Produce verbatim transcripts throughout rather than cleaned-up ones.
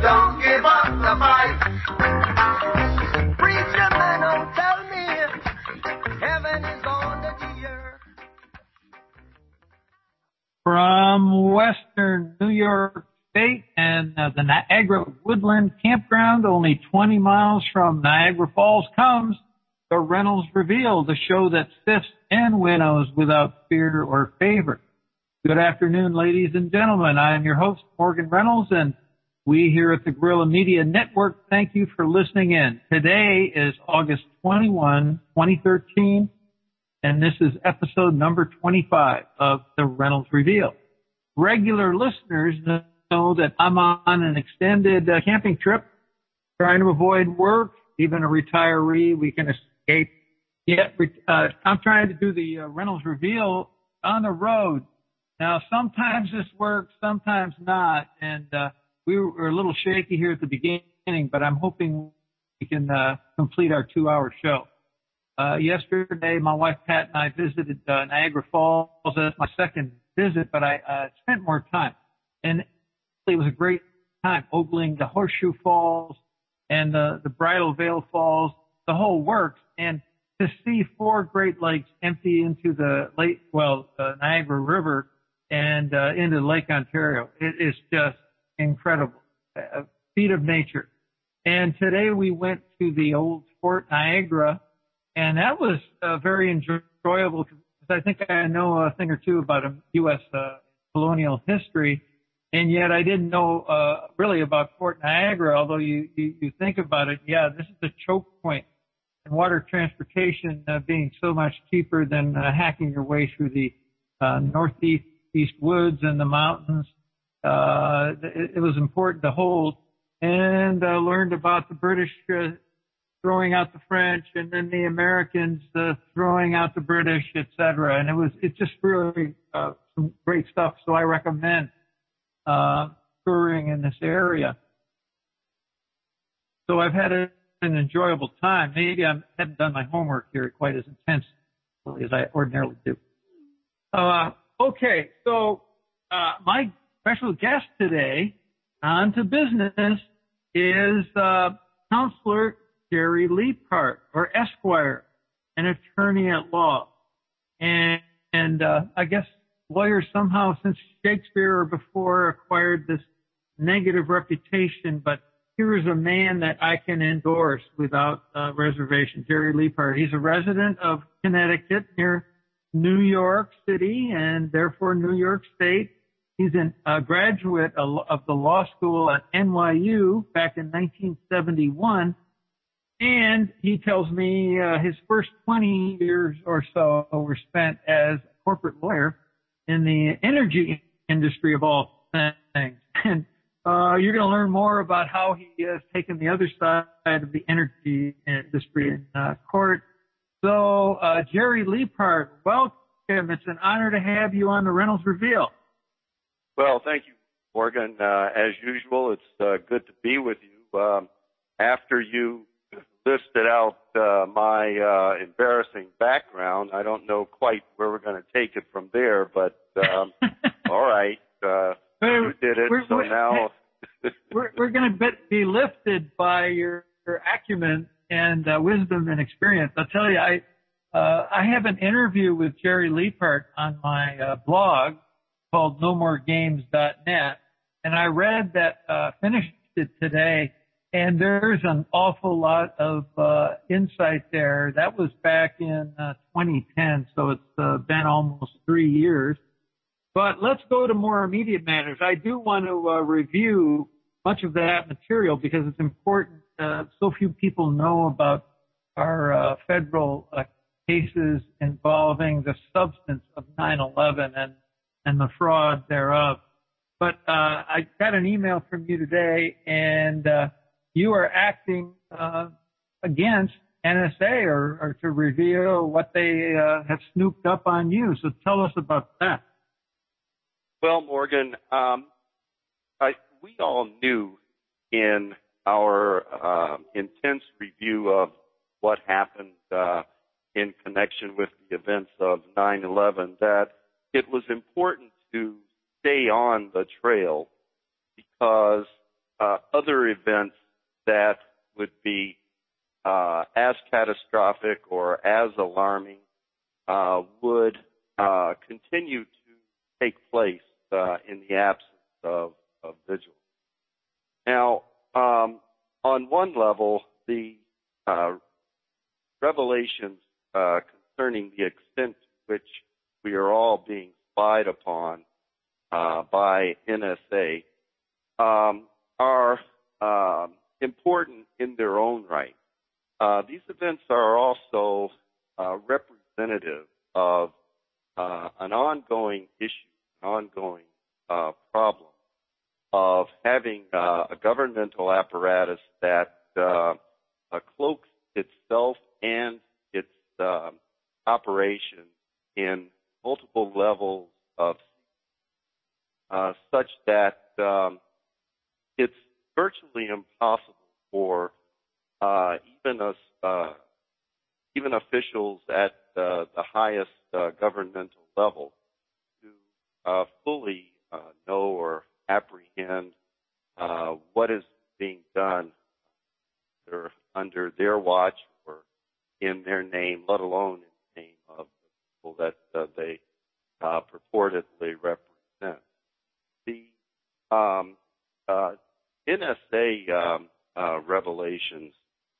don't give up the fight. Preacher man, don't tell me heaven is under the earth. From western New York State and uh, the Niagara Woodland Campground, only twenty miles from Niagara Falls, comes the Reynolds Reveal, the show that sifts and winnows without fear or favor. Good afternoon, ladies and gentlemen. I am your host, Morgan Reynolds, and we here at the Guerrilla Media Network thank you for listening in. Today is August twenty-first, twenty thirteen, and this is episode number twenty-five of the Reynolds Reveal. Regular listeners know that I'm on an extended uh, camping trip, trying to avoid work. Even a retiree, we can escape. Yet, uh, I'm trying to do the uh, Reynolds Reveal on the road. Now, sometimes this works, sometimes not, and uh, we were a little shaky here at the beginning, but I'm hoping we can uh, complete our two-hour show. Uh, yesterday, my wife Pat and I visited uh, Niagara Falls. That's my second visit, but I uh, spent more time, and it was a great time ogling the Horseshoe Falls and the, the Bridal Veil Falls, the whole works, and to see four Great Lakes empty into the lake, well, uh, Niagara River and uh, into Lake Ontario. It is just incredible, a feat of nature. And today we went to the old Fort Niagara, and that was uh, very enjoyable because I think I know a thing or two about U S uh, colonial history. And yet I didn't know uh, really about Fort Niagara, although you, you, you think about it, yeah, this is a choke point. And water transportation uh, being so much cheaper than uh, hacking your way through the uh, northeast east woods and the mountains. Uh, it, it was important to hold, and uh, learned about the British uh, throwing out the French and then the Americans uh, throwing out the British, et cetera. And it was, it's just really uh, some great stuff. So I recommend uh, touring in this area. So I've had a, an enjoyable time. Maybe I haven't done my homework here quite as intensely as I ordinarily do. Uh, okay, so uh, my special guest today on to business is uh, Counselor Jerry Leapart, or Esquire, an attorney at law. And, and uh, I guess lawyers somehow since Shakespeare or before acquired this negative reputation, but here is a man that I can endorse without uh, reservation, Jerry Leapart. He's a resident of Connecticut near New York City and therefore New York State. He's a graduate of the law school at N Y U back in nineteen seventy-one. And he tells me uh, his first twenty years or so were spent as a corporate lawyer in the energy industry of all things. And uh, you're going to learn more about how he has taken the other side of the energy industry in uh, court. So, uh, Jerry Leapart, welcome. It's an honor to have you on the Reynolds Reveal. Well, thank you, Morgan. Uh, as usual, it's uh, good to be with you. Um, after you listed out uh, my uh, embarrassing background, I don't know quite where we're going to take it from there, but um, all right, uh, you did it, we're, so we're, now... we're we're going to be lifted by your, your acumen and uh, wisdom and experience. I'll tell you, I uh, I have an interview with Jerry Leapart on my uh, blog called no more games dot net, and I read that, uh, finished it today, and there's an awful lot of uh, insight there. That was back in uh, twenty ten, so it's uh, been almost three years. But let's go to more immediate matters. I do want to uh, review much of that material because it's important. Uh, so few people know about our uh, federal uh, cases involving the substance of nine eleven and, and the fraud thereof. But uh, I got an email from you today, and uh, you are acting uh, against N S A or, or to reveal what they uh, have snooped up on you. So tell us about that. Well, Morgan, um, I, we all knew in our uh, intense review of what happened uh, in connection with the events of nine eleven that it was important to stay on the trail because uh, other events that would be uh, as catastrophic or as alarming uh, would uh, continue to take place uh, in the absence of, of vigilance. Now, um, on one level, the uh, revelations uh, concerning the extent to which we are all being spied upon uh, by N S A um, are uh, important in their own right. Uh, these events are also uh, representative of uh, an ongoing issue, an ongoing uh, problem of having uh, a governmental apparatus that uh, uh, cloaks itself and its uh, operation in multiple levels of uh, such that um, it's virtually impossible for uh, even us, uh, even officials at uh, the highest uh, governmental level to uh, fully uh, know or apprehend uh, what is being done either under their watch or in their name, let alone in the name of the people that uh, they uh, purportedly represent. The um, uh, N S A um, uh, revelations,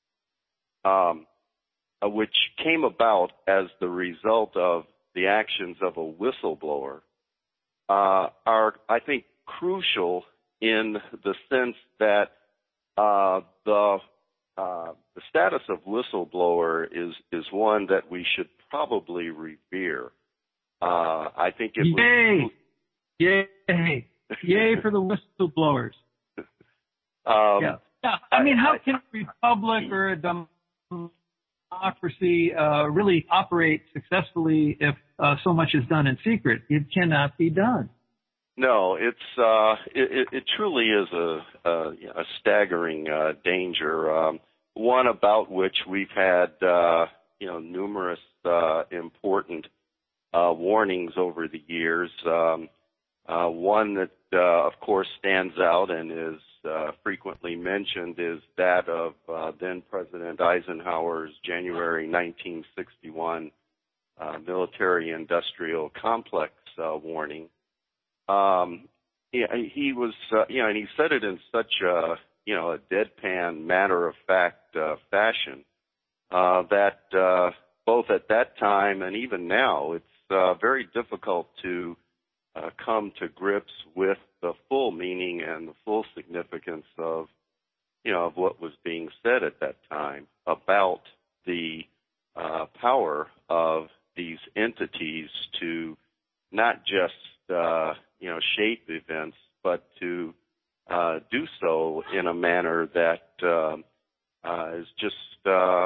um, uh, which came about as the result of the actions of a whistleblower, uh, are, I think, crucial in the sense that uh, the uh, the status of whistleblower is is one that we should probably revere. Uh, I think it Yay! was Yay! Yay for the whistleblowers. Um, yeah. yeah. I mean, how can a republic or a democracy uh, really operate successfully if uh, so much is done in secret? It cannot be done. No, it's uh, it, it truly is a, a, a staggering uh, danger. Um, one about which we've had uh, you know numerous uh, important uh, warnings over the years. Um, uh, one that, uh, of course, stands out and is uh, frequently mentioned is that of uh, then President Eisenhower's January nineteen sixty-one uh, military-industrial complex uh, warning. Um, he, he was, uh, you know, and he said it in such a, you know, a deadpan, matter-of-fact uh, fashion uh, that uh, both at that time and even now, it's uh, very difficult to uh, come to grips with the full meaning and the full significance of, you know, of what was being said at that time about the uh, power of these entities to not just uh, you know, shape events, but to uh, do so in a manner that uh, uh, is just, uh,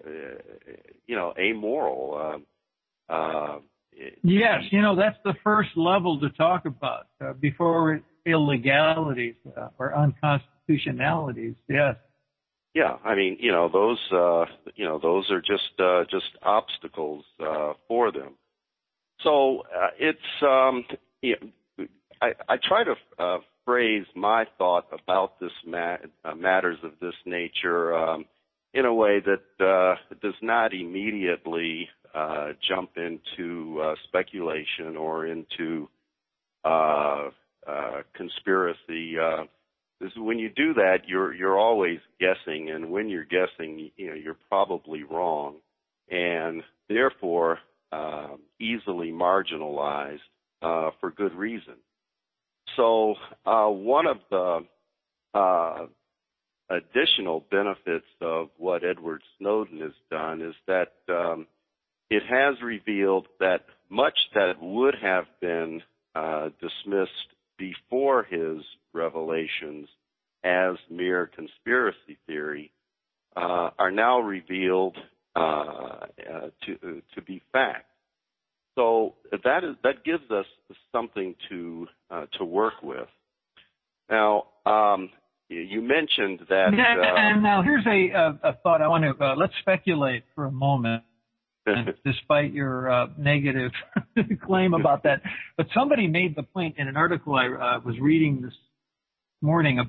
you know, amoral. Uh, uh, yes, you know, that's the first level to talk about uh, before illegalities uh, or unconstitutionalities. Yes. Yeah, I mean, you know, those, uh, you know, those are just uh, just obstacles uh, for them. So uh, it's, um, you know, I, I try to uh, phrase my thought about this ma- uh, matters of this nature um, in a way that uh, does not immediately uh, jump into uh, speculation or into uh, uh, conspiracy. Uh, this, when you do that, you're you're always guessing, and when you're guessing, you know, you're probably wrong, and therefore uh, easily marginalized uh, for good reason. So uh, one of the uh, additional benefits of what Edward Snowden has done is that um, it has revealed that much that would have been uh, dismissed before his revelations as mere conspiracy theory uh, are now revealed uh, uh, to uh, to be fact. So that is that gives us something to uh, to work with. Now, um, you mentioned that. Uh, and now here's a, a, a thought. I want to uh, let's speculate for a moment, despite your uh, negative claim about that. But somebody made the point in an article I uh, was reading this morning about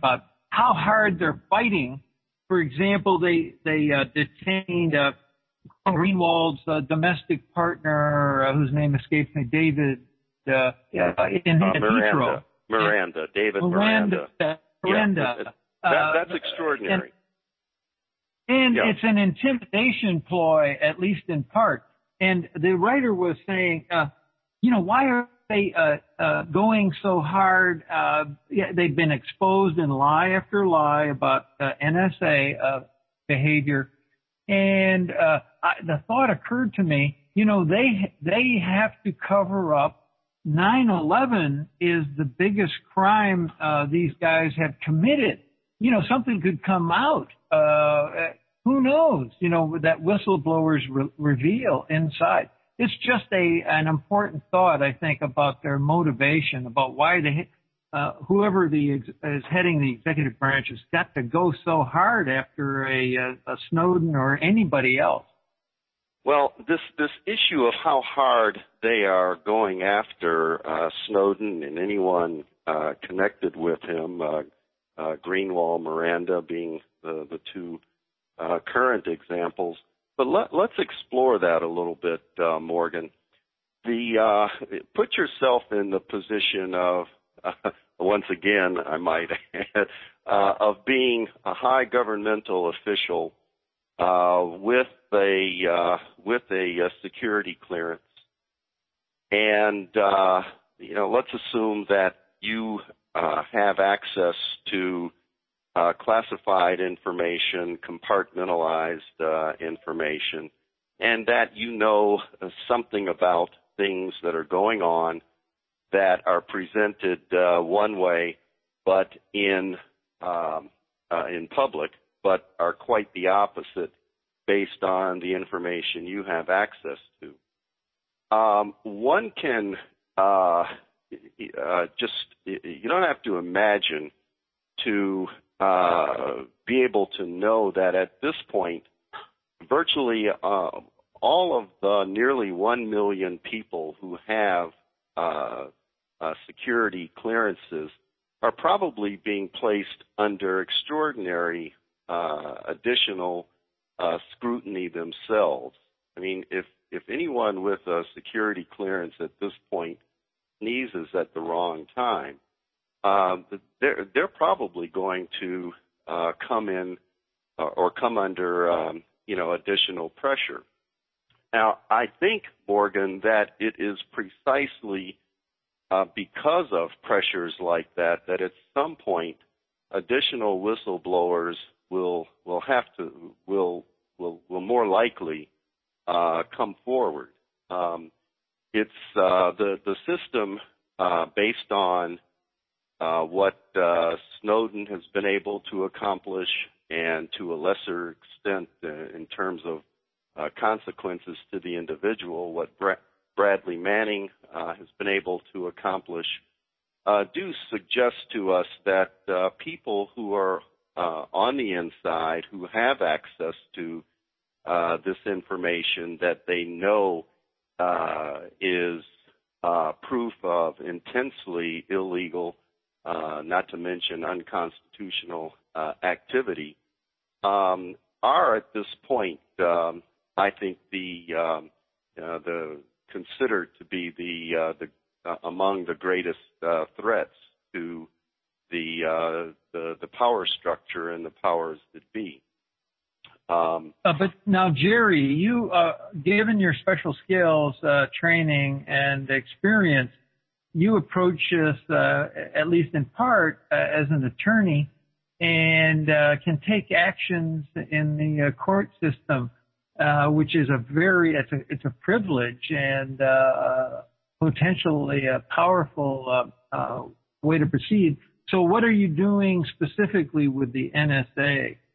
how hard they're fighting. For example, they they uh, detained uh, Greenwald's uh, domestic partner, uh, whose name escapes me, David uh, in, uh, in Miranda, Heathrow. Miranda, David Miranda. Miranda. Miranda. Yeah, that, uh, that's extraordinary. And, and yeah. it's an intimidation ploy, at least in part. And the writer was saying, uh, you know, why are they uh, uh, going so hard? Uh, yeah, they've been exposed in lie after lie about uh, N S A uh, behavior. And uh, I, the thought occurred to me, you know, they they have to cover up. nine eleven is the biggest crime uh, these guys have committed. You know, something could come out. Uh, who knows? You know, that whistleblowers re- reveal inside. It's just a an important thought, I think, about their motivation, about why they, uh, whoever the is heading the executive branch has got to go so hard after a, a, a Snowden or anybody else. Well, this this issue of how hard they are going after uh, Snowden and anyone uh, connected with him, uh, uh, Greenwald, Miranda being the, the two uh, current examples. But let, let's explore that a little bit, uh, Morgan. The uh, put yourself in the position of, uh, once again, I might add, uh, of being a high governmental official uh, with a uh, with a uh, security clearance, and uh, you know, let's assume that you uh, have access to Uh, classified information, compartmentalized uh, information, and that you know uh, something about things that are going on that are presented uh, one way, but in um, uh, in public, but are quite the opposite based on the information you have access to. Um, one can uh, uh, just you don't have to imagine to Uh, be able to know that at this point, virtually uh, all of the nearly one million people who have uh, uh, security clearances are probably being placed under extraordinary uh, additional uh, scrutiny themselves. I mean, if if anyone with a security clearance at this point sneezes at the wrong time, Uh, they're, they're probably going to uh, come in uh, or come under, um, you know, additional pressure. Now, I think, Morgan, that it is precisely uh, because of pressures like that that at some point additional whistleblowers will will have to will will will more likely uh, come forward. Um, it's uh, the the system uh, based on Uh, what uh, Snowden has been able to accomplish, and to a lesser extent uh, in terms of uh, consequences to the individual, what Bra- Bradley Manning uh, has been able to accomplish, uh, do suggest to us that uh, people who are uh, on the inside, who have access to uh, this information that they know uh, is uh, proof of intensely illegal, Uh, not to mention unconstitutional uh, activity, um, are at this point, um, I think, the um, uh, the considered to be the uh, the uh, among the greatest uh, threats to the, uh, the the power structure and the powers that be. Um, uh, but now, Jerry, you, uh, given your special skills, uh, training, and experience, you approach this, uh, at least in part, uh, as an attorney, and uh, can take actions in the uh, court system, uh, which is a very, it's a, it's a privilege and uh, potentially a powerful uh, uh, way to proceed. So what are you doing specifically with the N S A?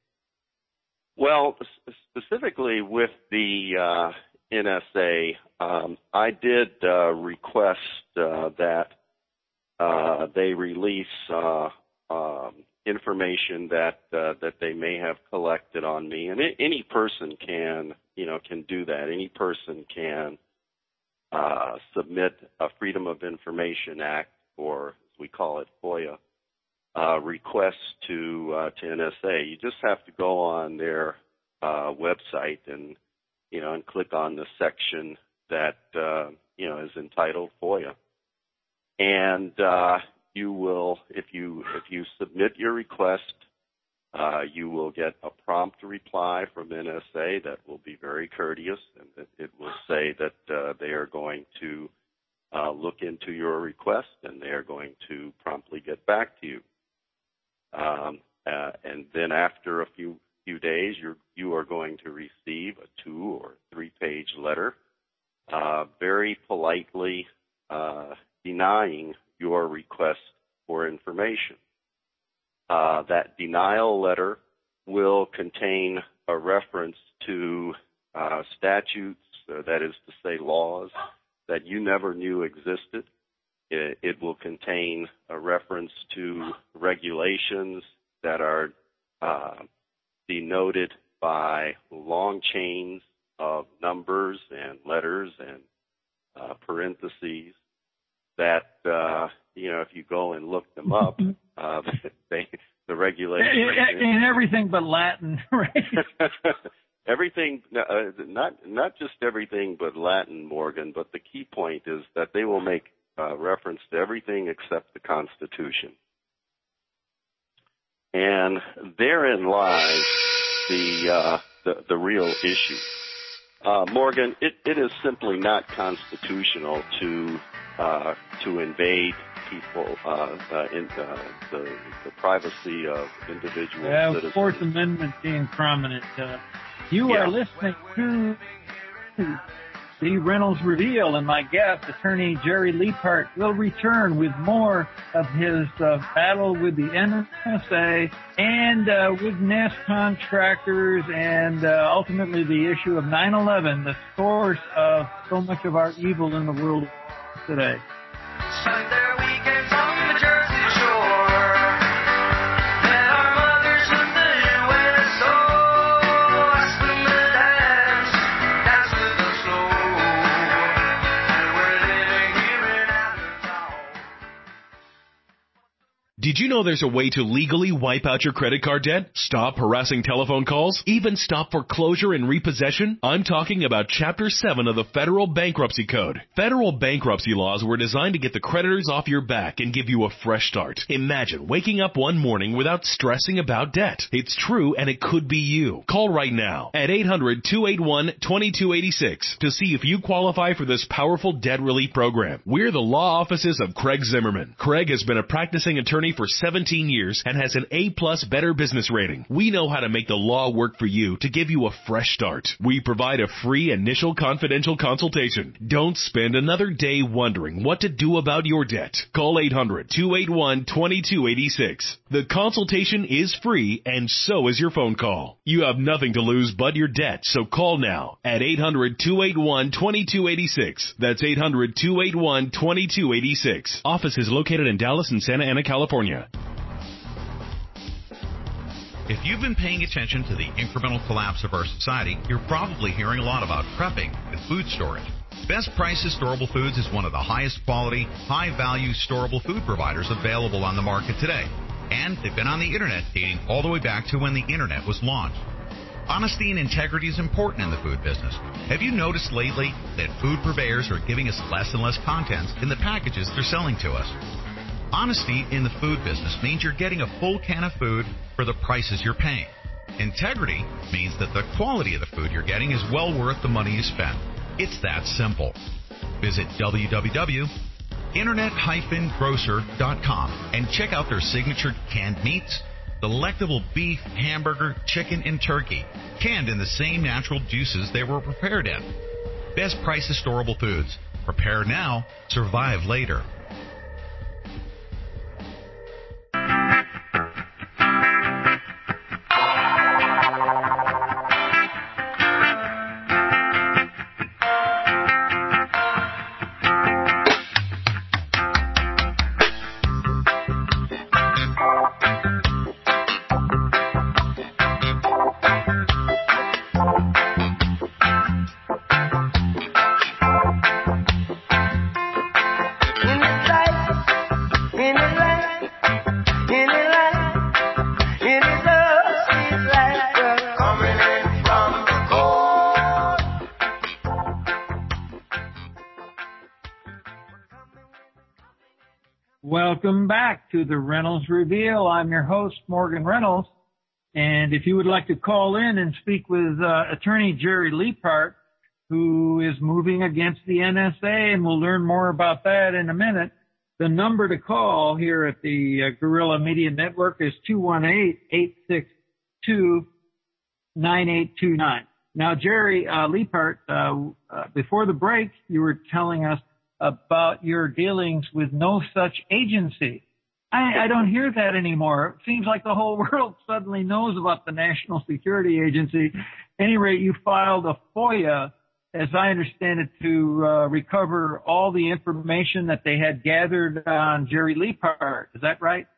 Well, specifically with the uh, N S A, um, I did uh, request uh, that uh, they release uh, um, information that uh, that they may have collected on me, and it, any person can, you know, can do that. Any person can uh, submit a Freedom of Information Act, or as we call it, FOIA, uh, requests to uh, to N S A. You just have to go on their uh, website and you know and click on the section that uh, you know is entitled FOIA, and uh, you will if you if you submit your request. Uh, you will get a prompt reply from N S A that will be very courteous, and it, it will say that uh, they are going to uh, look into your request and they are going to promptly get back to you. Um, uh, and then after a few few days, you're, you are going to receive a two or three page letter, uh, very politely uh, denying your request for information. Uh, that denial letter will contain a reference to uh, statutes, uh, that is to say laws, that you never knew existed. It, it will contain a reference to regulations that are uh, denoted by long chains of numbers and letters and uh, parentheses that, uh, you know, if you go and look them up, uh, they, the regulations. In everything but Latin, right? Everything, uh, not not just everything but Latin, Morgan, but the key point is that they will make uh, reference to everything except the Constitution. And therein lies the, uh, the, the real issue. Uh, Morgan, it, it is simply not constitutional to uh, to invade people uh, uh, in uh, the, the privacy of individual yeah, citizens. Fourth Amendment being prominent. Uh, you yeah. are listening to the Reynolds Reveal, and my guest, attorney Jerry Leapart, will return with more of his uh, battle with the N S A and uh, with N A S contractors and uh, ultimately the issue of nine eleven, the source of so much of our evil in the world today. Spent their weekends on the Jersey Shore. Met our mothers in the U S O. Asked them to dance, dance with us slow. And we're living here in Allentown. Did you know there's a way to legally wipe out your credit card debt? Stop harassing telephone calls? Even stop foreclosure and repossession? I'm talking about Chapter seven of the Federal Bankruptcy Code. Federal bankruptcy laws were designed to get the creditors off your back and give you a fresh start. Imagine waking up one morning without stressing about debt. It's true, and it could be you. Call right now at eight hundred, two eight one, two two eight six to see if you qualify for this powerful debt relief program. We're the law offices of Craig Zimmerman. Craig has been a practicing attorney for seventeen years and has an A plus Better Business rating. We know how to make the law work for you to give you a fresh start. We provide a free initial confidential consultation. Don't spend another day wondering what to do about your debt. Call eight hundred, two eight one, two two eight six. The consultation is free, and so is your phone call. You have nothing to lose but your debt, so call now at eight hundred, two eight one, two two eight six. That's eight hundred, two eight one, two two eight six. Office is located in Dallas and Santa Ana, California. If you've been paying attention to the incremental collapse of our society, you're probably hearing a lot about prepping with food storage. Best Prices Storable Foods is one of the highest quality, high-value storable food providers available on the market today. And they've been on the Internet dating all the way back to when the Internet was launched. Honesty and integrity is important in the food business. Have you noticed lately that food purveyors are giving us less and less contents in the packages they're selling to us? Honesty in the food business means you're getting a full can of food for the prices you're paying. Integrity means that the quality of the food you're getting is well worth the money you spend. It's that simple. Visit w w w dot internet dash grocer dot com and check out their signature canned meats, delectable beef, hamburger, chicken, and turkey, canned in the same natural juices they were prepared in. Best Prices Storable Foods. Prepare now, survive later. In the Welcome back to the Reynolds Reveal. I'm your host, Morgan Reynolds. And if you would like to call in and speak with uh, attorney Jerry Leapart, who is moving against the N S A, and we'll learn more about that in a minute, the number to call here at the uh, Guerrilla Media Network is two one eight, eight six two, nine eight two nine. Now, Jerry uh, Leapart, uh, uh, before the break, you were telling us about your dealings with no such agency. I, I don't hear that anymore. It seems like the whole world suddenly knows about the National Security Agency. At any rate, you filed a FOIA, as I understand it, to uh, recover all the information that they had gathered on Jerry Leapart. Is that right?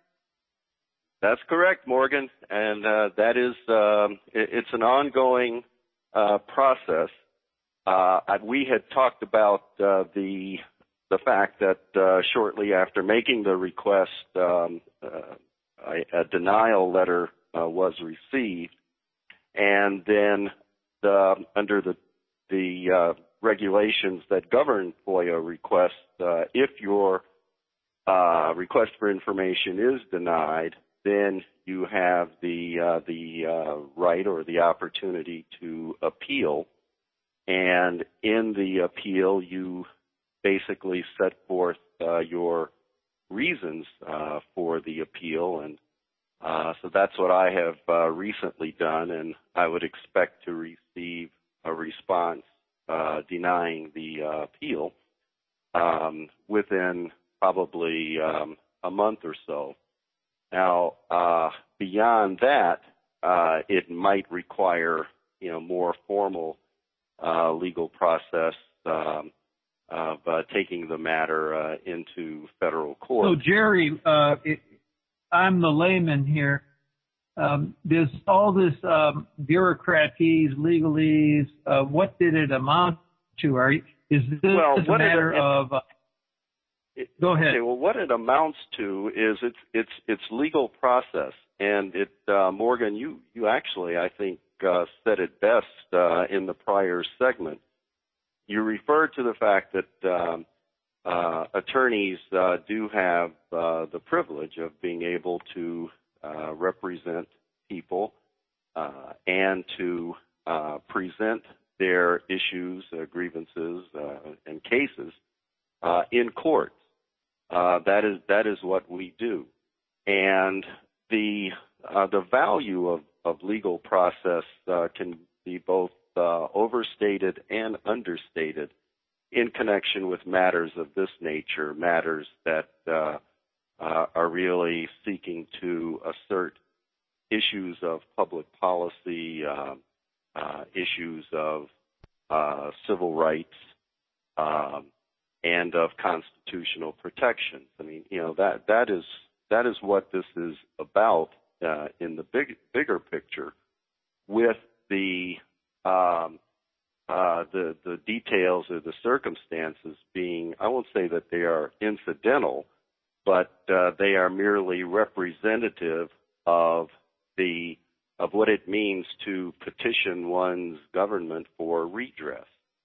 That's correct, Morgan. And uh, that is, um, it, it's an ongoing uh, process. Uh, we had talked about uh, the the fact that uh, shortly after making the request, um, uh, a, a denial letter uh, was received, and then the, under the the uh, regulations that govern FOIA requests, uh, if your uh, request for information is denied, then you have the uh, the uh, right or the opportunity to appeal. And in the appeal, you basically set forth uh, your reasons uh, for the appeal. And uh, so that's what I have uh, recently done, and I would expect to receive a response uh, denying the uh, appeal um, within probably um, a month or so. Now, uh, beyond that, uh, it might require, you know, more formal uh, legal process um, of uh, taking the matter uh, into federal court. So, Jerry, uh, it, I'm the layman here. Um, there's all this um, bureaucratese, legalese. Uh, what did it amount to? Are you, is this well, a matter it, of? Uh, it, go ahead. Okay, well, what it amounts to is it's it's it's legal process, and it uh, Morgan, you you actually I think uh, said it best uh, in the prior segment. You referred to the fact that um, uh, attorneys uh, do have uh, the privilege of being able to uh, represent people uh, and to uh, present their issues, uh, grievances, uh, and cases uh, in court. Uh, that is that is what we do, and the uh, the value of, of legal process uh, can be both uh, overstated and understated in connection with matters of this nature, matters that uh, uh, are really seeking to assert issues of public policy, uh, uh, issues of uh, civil rights. Um, and of constitutional protections. I mean, you know, that that is that is what this is about uh, in the big bigger picture, with the um, uh, the the details or the circumstances being, I won't say that they are incidental, but uh, they are merely representative of the of what it means to petition one's government for redress.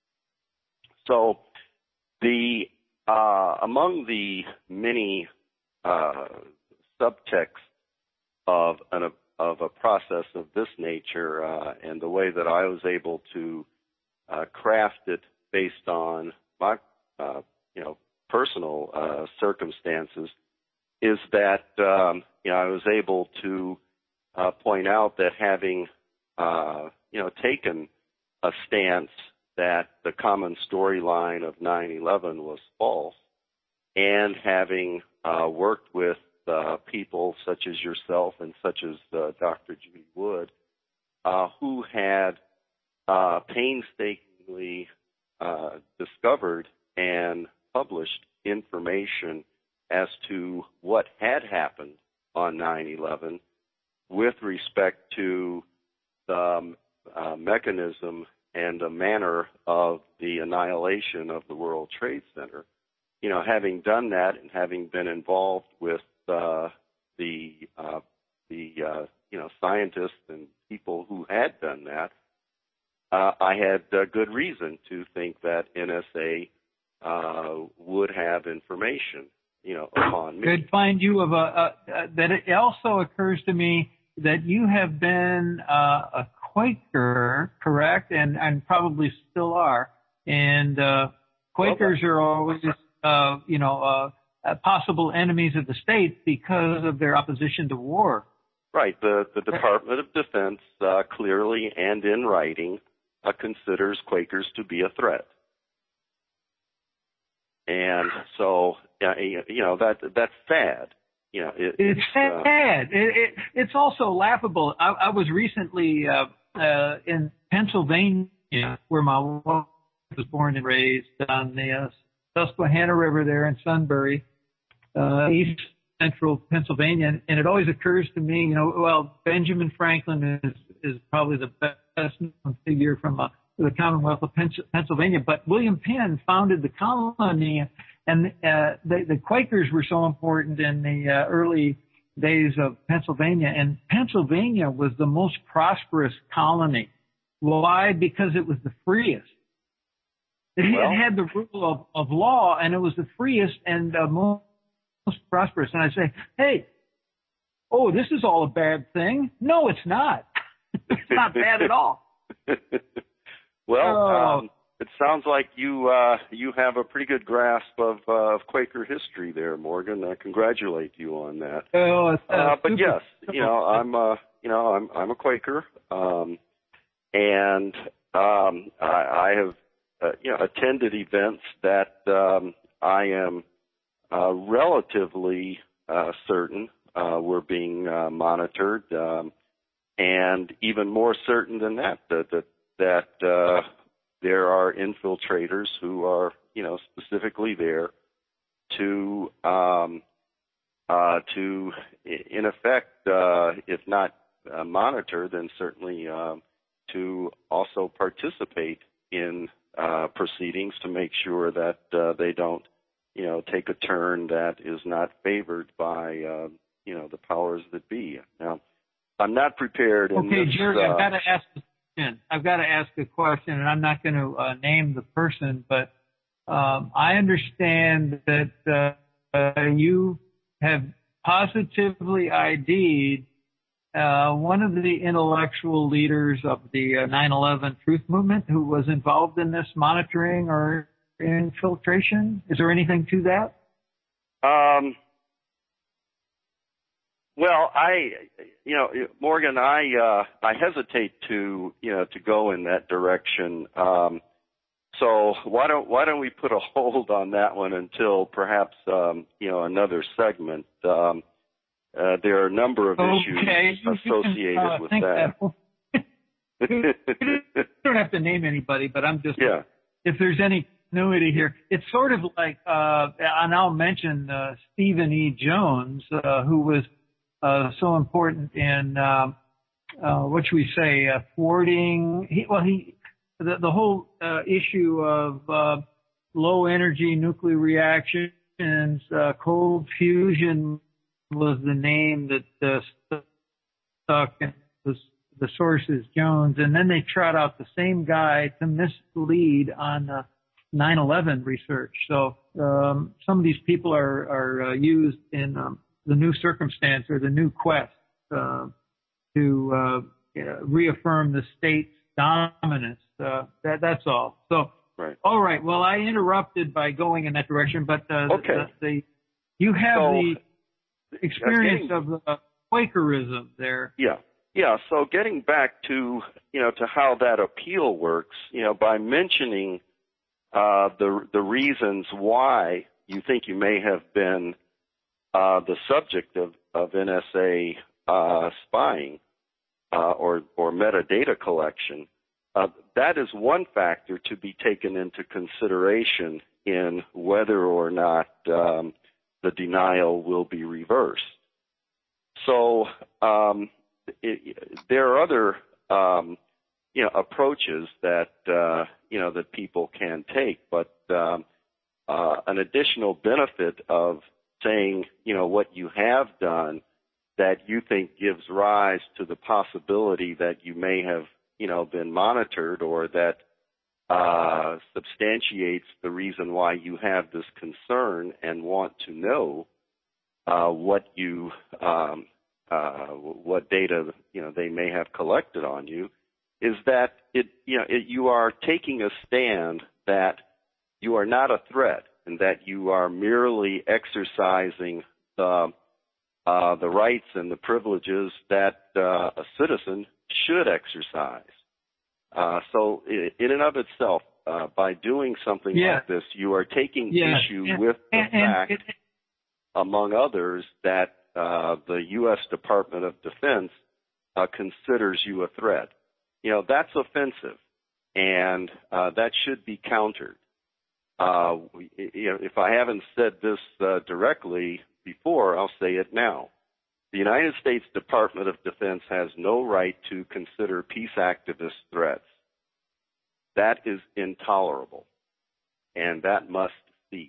So, The uh, among the many uh, subtexts of an, of a process of this nature, uh, and the way that I was able to uh, craft it based on my uh, you know personal uh, circumstances, is that um, you know I was able to uh, point out that having uh, you know taken a stance that the common storyline of nine eleven was false, and having uh, worked with uh, people such as yourself and such as uh, Doctor Judy Wood, uh, who had uh, painstakingly uh, discovered and published information as to what had happened on nine eleven with respect to the uh, mechanism and the manner of the annihilation of the World Trade Center. You know, having done that and having been involved with uh, the uh, the uh, you know scientists and people who had done that, uh, I had uh, good reason to think that N S A uh, would have information. you know, upon me. Could find you of a, a, a that it also occurs to me that you have been uh, a Quaker, correct, and and probably still are. And uh, Quakers well, are always, uh, you know, uh, possible enemies of the state because of their opposition to war. Right. The the Department of Defense uh, clearly and in writing uh, considers Quakers to be a threat. And so, uh, you know, that that's sad. You know, it, it's uh, sad. It, it, it's also laughable. I, I was recently uh, uh, in Pennsylvania, where my wife was born and raised, on the uh, Susquehanna River there in Sunbury, uh, east central Pennsylvania. And it always occurs to me, you know, well, Benjamin Franklin is is probably the best known figure from uh, the Commonwealth of Pennsylvania, but William Penn founded the colony, and uh, the, the Quakers were so important in the uh, early days of Pennsylvania, and Pennsylvania was the most prosperous colony. Why? Because it was the freest. It well, had the rule of, of law, and it was the freest and uh, most, most prosperous. And I say, hey, oh, this is all a bad thing. No, it's not. It's not bad at all. Well, oh. um, it sounds like you uh, you have a pretty good grasp of, uh, of Quaker history there, Morgan. I congratulate you on that. Oh, it's, uh, uh, but super, yes, you know, I'm uh, you know I'm I'm a Quaker, um, and um, I, I have uh, you know attended events that um, I am uh, relatively uh, certain uh, were being uh, monitored, um, and even more certain than that that. that that uh, there are infiltrators who are, you know, specifically there to, um, uh, to, in effect, uh, if not uh, monitor, then certainly uh, to also participate in uh, proceedings to make sure that uh, they don't, you know, take a turn that is not favored by, uh, you know, the powers that be. Now, I'm not prepared in okay, this. Jerry, uh, I've got to ask. I've got to ask a question, and I'm not going to uh, name the person, but um, I understand that uh, uh, you have positively I D'd uh, one of the intellectual leaders of the uh, nine eleven Truth Movement who was involved in this monitoring or infiltration. Is there anything to that? Um. Well, I, you know, Morgan, I, uh, I hesitate to, you know, to go in that direction. Um, so why don't, why don't we put a hold on that one until perhaps, um, you know, another segment? Um, uh, there are a number of issues okay. associated can, uh, with think that. that. You don't have to name anybody, but I'm just, yeah. if there's any continuity here, it's sort of like, uh, and I'll mention, uh, Stephen E. Jones, uh, who was, Uh, so important in, um, uh, what should we say, uh, thwarting, he, well, he, the, the whole, uh, issue of, uh, low energy nuclear reactions, uh, cold fusion was the name that, uh, stuck, and was, the source is Jones. And then they trot out the same guy to mislead on, uh, nine eleven research. So, um, some of these people are, are, uh, used in, um, the new circumstance or the new quest uh, to uh, reaffirm the state's dominance. Uh, that, that's all. So, right. All right. Well, I interrupted by going in that direction, but uh, okay. the, the you have so, the experience getting, of uh, Quakerism there. Yeah. Yeah. So getting back to, you know, to how that appeal works, you know, by mentioning uh, the the reasons why you think you may have been Uh, the subject of, of N S A uh, spying uh, or, or metadata collection, uh, that is one factor to be taken into consideration in whether or not um, the denial will be reversed. So um, it, there are other um, you know approaches that uh, you know that people can take, but um, uh, an additional benefit of saying, you know, what you have done that you think gives rise to the possibility that you may have, you know, been monitored or that uh, substantiates the reason why you have this concern and want to know uh, what you um, uh, what data you know they may have collected on you, is that it you know it, you are taking a stand that you are not a threat and that you are merely exercising the uh, the rights and the privileges that uh, a citizen should exercise. Uh, so in and of itself, uh, by doing something yeah. like this, you are taking yeah. issue and, with the and, fact, and it, among others, that uh, the U S Department of Defense uh, considers you a threat. You know, that's offensive, and uh, that should be countered. Uh, you know, if I haven't said this uh, directly before, I'll say it now. The United States Department of Defense has no right to consider peace activist threats. That is intolerable, and that must cease.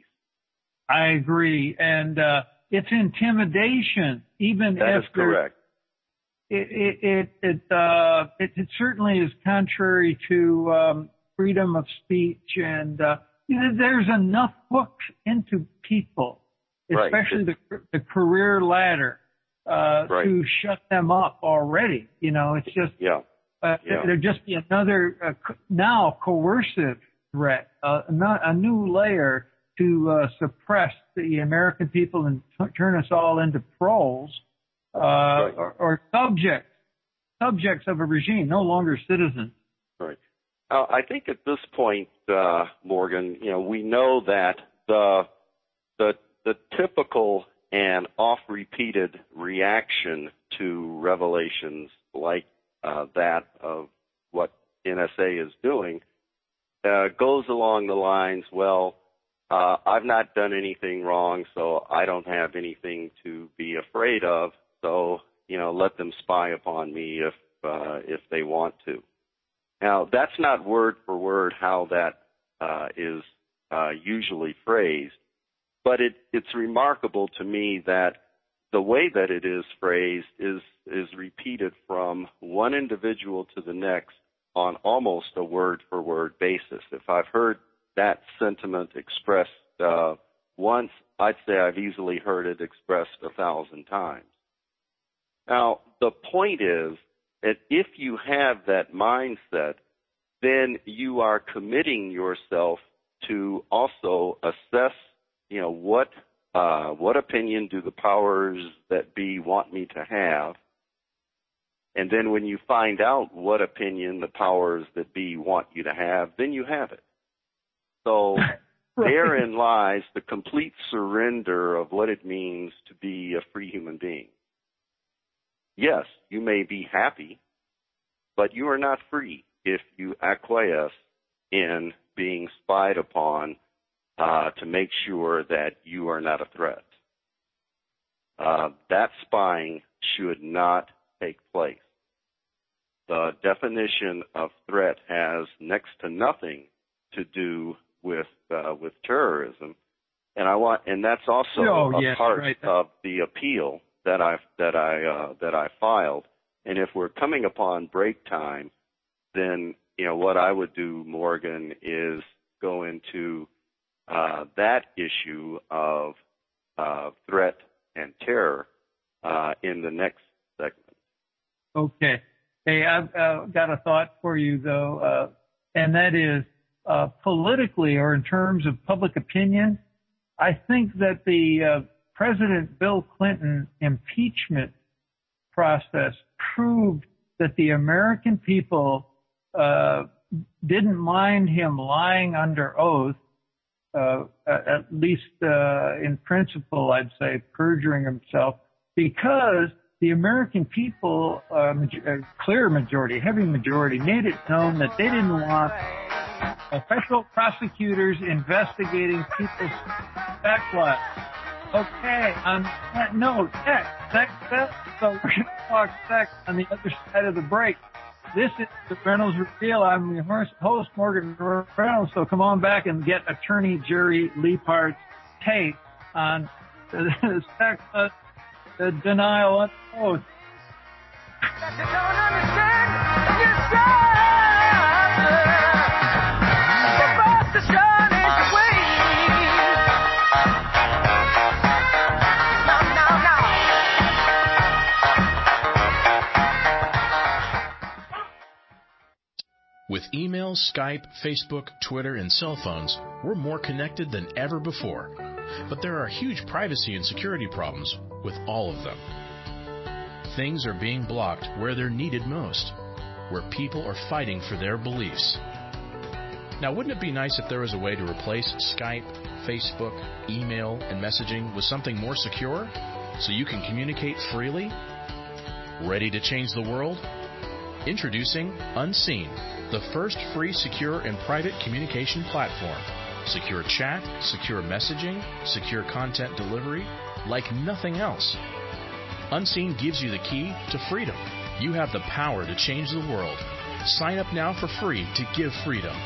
I agree, and uh, it's intimidation, even that if is correct. It it it it, uh, it it certainly is contrary to um, freedom of speech, and uh, you know, there's enough hooks into people, especially right. the the career ladder. Uh, right. to shut them up already. You know, it's just, yeah. Uh, yeah. there'd just be another, uh, co- now coercive threat, uh, not a new layer to, uh, suppress the American people and t- turn us all into proles, uh, right. or, or subjects, subjects of a regime, no longer citizens. Right. Uh, I think at this point, uh, Morgan, you know, we know that the, the, the typical and oft-repeated reaction to revelations like uh, that of what N S A is doing uh, goes along the lines, well, uh, I've not done anything wrong, so I don't have anything to be afraid of, so, you know, let them spy upon me if uh, if they want to. Now, that's not word for word how that uh, is uh, usually phrased. But it, it's remarkable to me that the way that it is phrased is, is repeated from one individual to the next on almost a word-for-word basis. If I've heard that sentiment expressed uh, once, I'd say I've easily heard it expressed a thousand times. Now, the point is that if you have that mindset, then you are committing yourself to also assess You know, what uh, what opinion do the powers that be want me to have? And then when you find out what opinion the powers that be want you to have, then you have it. So right. Therein lies the complete surrender of what it means to be a free human being. Yes, you may be happy, but you are not free if you acquiesce in being spied upon Uh, to make sure that you are not a threat. Uh, that spying should not take place. The definition of threat has next to nothing to do with uh, with terrorism, and I want, and that's also oh, a yes, part right. of the appeal that I that I uh, that I filed. And if we're coming upon break time, then you know what I would do, Morgan, is go into Uh, that issue of uh, threat and terror uh, in the next segment. Okay. Hey, I've uh, got a thought for you, though, uh, and that is uh, politically or in terms of public opinion, I think that the uh, President Bill Clinton impeachment process proved that the American people uh, didn't mind him lying under oath. Uh, at least uh, in principle, I'd say, perjuring himself, because the American people, uh, a clear majority, heavy majority, made it known that they didn't want official prosecutors investigating people's sex lives. Okay, on that note, sex, sex, sex, so we're going to talk sex on the other side of the break. This is the Reynolds Reveal. I'm your host, Morgan Reynolds. So come on back and get Attorney Jerry Leaphardt's take on the, sex, uh, the denial of oath. That you don't understand, you With email, Skype, Facebook, Twitter, and cell phones, we're more connected than ever before. But there are huge privacy and security problems with all of them. Things are being blocked where they're needed most, where people are fighting for their beliefs. Now, wouldn't it be nice if there was a way to replace Skype, Facebook, email, and messaging with something more secure so you can communicate freely? Ready to change the world? Introducing Unseen, the first free, secure, and private communication platform. Secure chat, secure messaging, secure content delivery, like nothing else. Unseen gives you the key to freedom. You have the power to change the world. Sign up now for free to give freedom.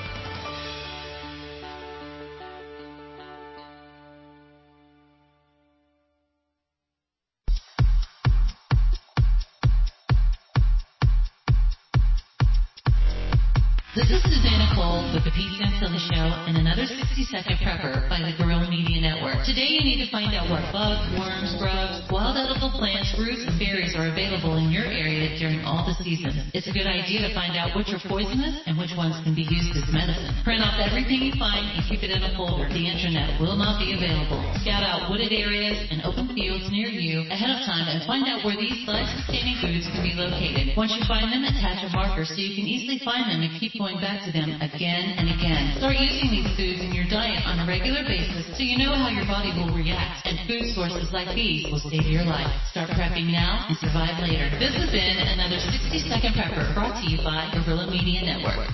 This is Susanna Cole with the Pete Santilli Show and another sixty second Prepper by the Guerrilla Media Network. Today you need to find out what bugs, worms, grubs, wild edible plants, fruits, and berries are available in your area during all the seasons. It's a good idea to find out which are poisonous and which ones can be used as medicine. Print off everything you find and keep it in a folder. The internet will not be available. Scout out wooded areas and open fields near you ahead of time and find out where these life-sustaining foods can be located. Once you find them, attach a marker so you can easily find them and keep going back to them again and again. Start using these foods in your diet on a regular basis so you know how your body will react, and food sources like these will save your life. Start prepping now and survive later. This has been another sixty second Prepper brought to you by Guerrilla Media Network.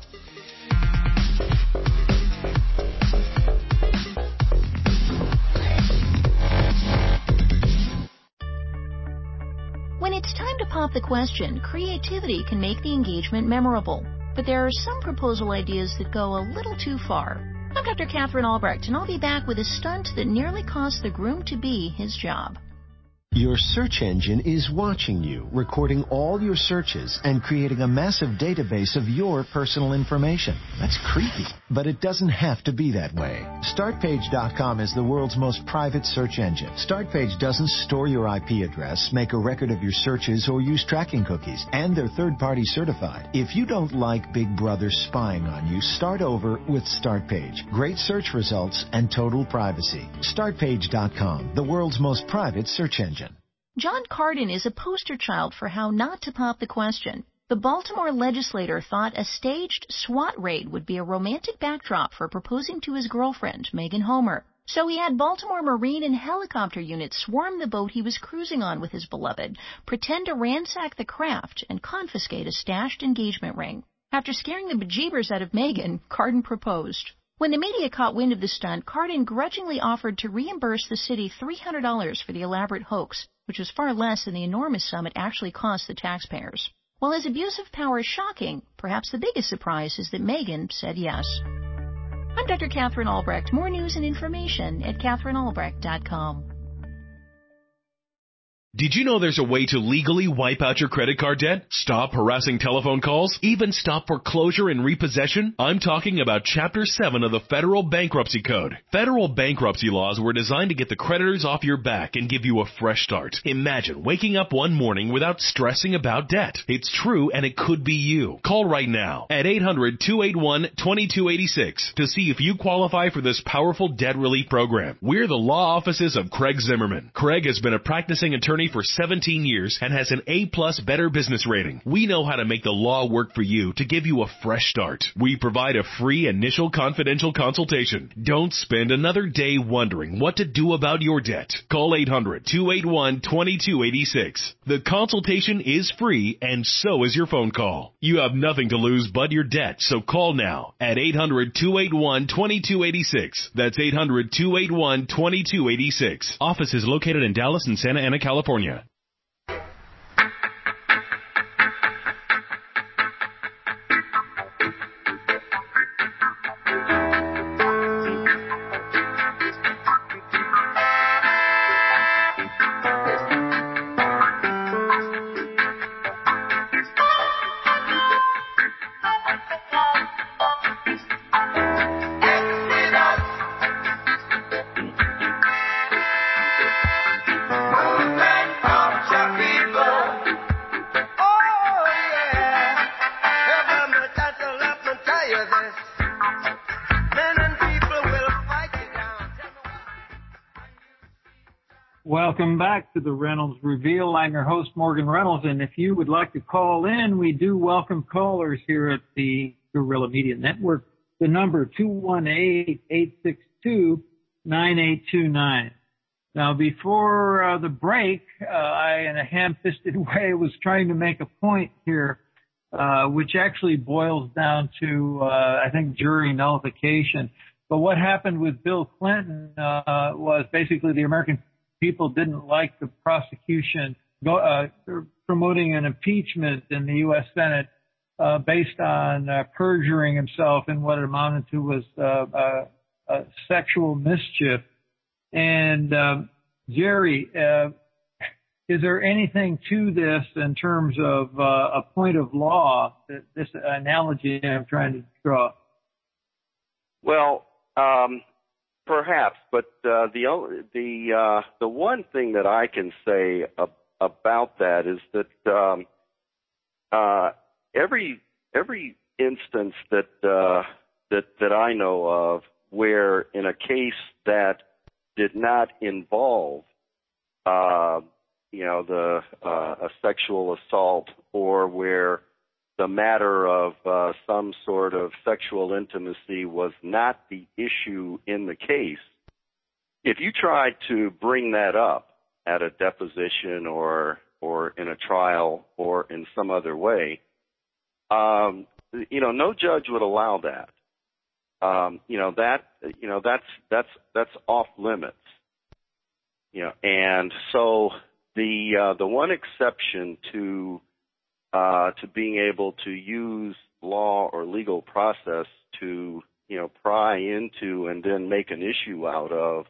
When it's time to pop the question, creativity can make the engagement memorable. But there are some proposal ideas that go a little too far. I'm Doctor Catherine Albrecht, and I'll be back with a stunt that nearly cost the groom-to-be his job. Your search engine is watching you, recording all your searches and creating a massive database of your personal information. That's creepy, but it doesn't have to be that way. Start Page dot com is the world's most private search engine. Startpage doesn't store your I P address, make a record of your searches, or use tracking cookies, and they're third-party certified. If you don't like Big Brother spying on you, start over with Startpage. Great search results and total privacy. Start Page dot com, the world's most private search engine. John Carden is a poster child for how not to pop the question. The Baltimore legislator thought a staged SWAT raid would be a romantic backdrop for proposing to his girlfriend, Megan Homer. So he had Baltimore Marine and helicopter units swarm the boat he was cruising on with his beloved, pretend to ransack the craft, and confiscate a stashed engagement ring. After scaring the bejeebers out of Megan, Carden proposed. When the media caught wind of the stunt, Carden grudgingly offered to reimburse the city three hundred dollars for the elaborate hoax, which was far less than the enormous sum it actually cost the taxpayers. While his abuse of power is shocking, perhaps the biggest surprise is that Megan said yes. I'm Doctor Catherine Albrecht. More news and information at Catherine Albrecht dot com. Did you know there's a way to legally wipe out your credit card debt? Stop harassing telephone calls? Even stop foreclosure and repossession? I'm talking about Chapter seven of the Federal Bankruptcy Code. Federal bankruptcy laws were designed to get the creditors off your back and give you a fresh start. Imagine waking up one morning without stressing about debt. It's true, and it could be you. Call right now at eight hundred, two eight one, two two eight six to see if you qualify for this powerful debt relief program. We're the law offices of Craig Zimmerman. Craig has been a practicing attorney for seventeen years and has an A plus Better Business rating. We know how to make the law work for you to give you a fresh start. We provide a free initial confidential consultation. Don't spend another day wondering what to do about your debt. Call eight hundred, two eight one, two two eight six. The consultation is free, and so is your phone call. You have nothing to lose but your debt, so call now at eight hundred, two eight one, two two eight six. That's eight hundred, two eight one, two two eight six. Office is located in Dallas and Santa Ana, California. Movement power. Welcome back to the Reynolds Reveal. I'm your host, Morgan Reynolds, and if you would like to call in, we do welcome callers here at the Guerrilla Media Network. The number two one eight, eight six two, nine eight two nine. Now, before uh, the break, uh, I, in a ham-fisted way, was trying to make a point here, uh, which actually boils down to, uh, I think, jury nullification. But what happened with Bill Clinton uh, was basically the American people didn't like the prosecution go, uh, promoting an impeachment in the U S Senate uh, based on uh, perjuring himself in what it amounted to was uh, uh, uh, sexual mischief. And um, Jerry, uh, is there anything to this in terms of uh, a point of law, this analogy I'm trying to draw? Well, um, perhaps, but uh, the the uh, the one thing that I can say ab- about that is that um, uh, every every instance that uh, that that I know of where in a case that did not involve uh, you know the uh, a sexual assault, or where the matter of uh, some sort of sexual intimacy was not the issue in the case, if you tried to bring that up at a deposition or or in a trial or in some other way, um, you know, no judge would allow that. Um, you know that you know that's that's that's off limits. You know, and so the uh, the one exception to Uh, to being able to use law or legal process to, you know, pry into and then make an issue out of,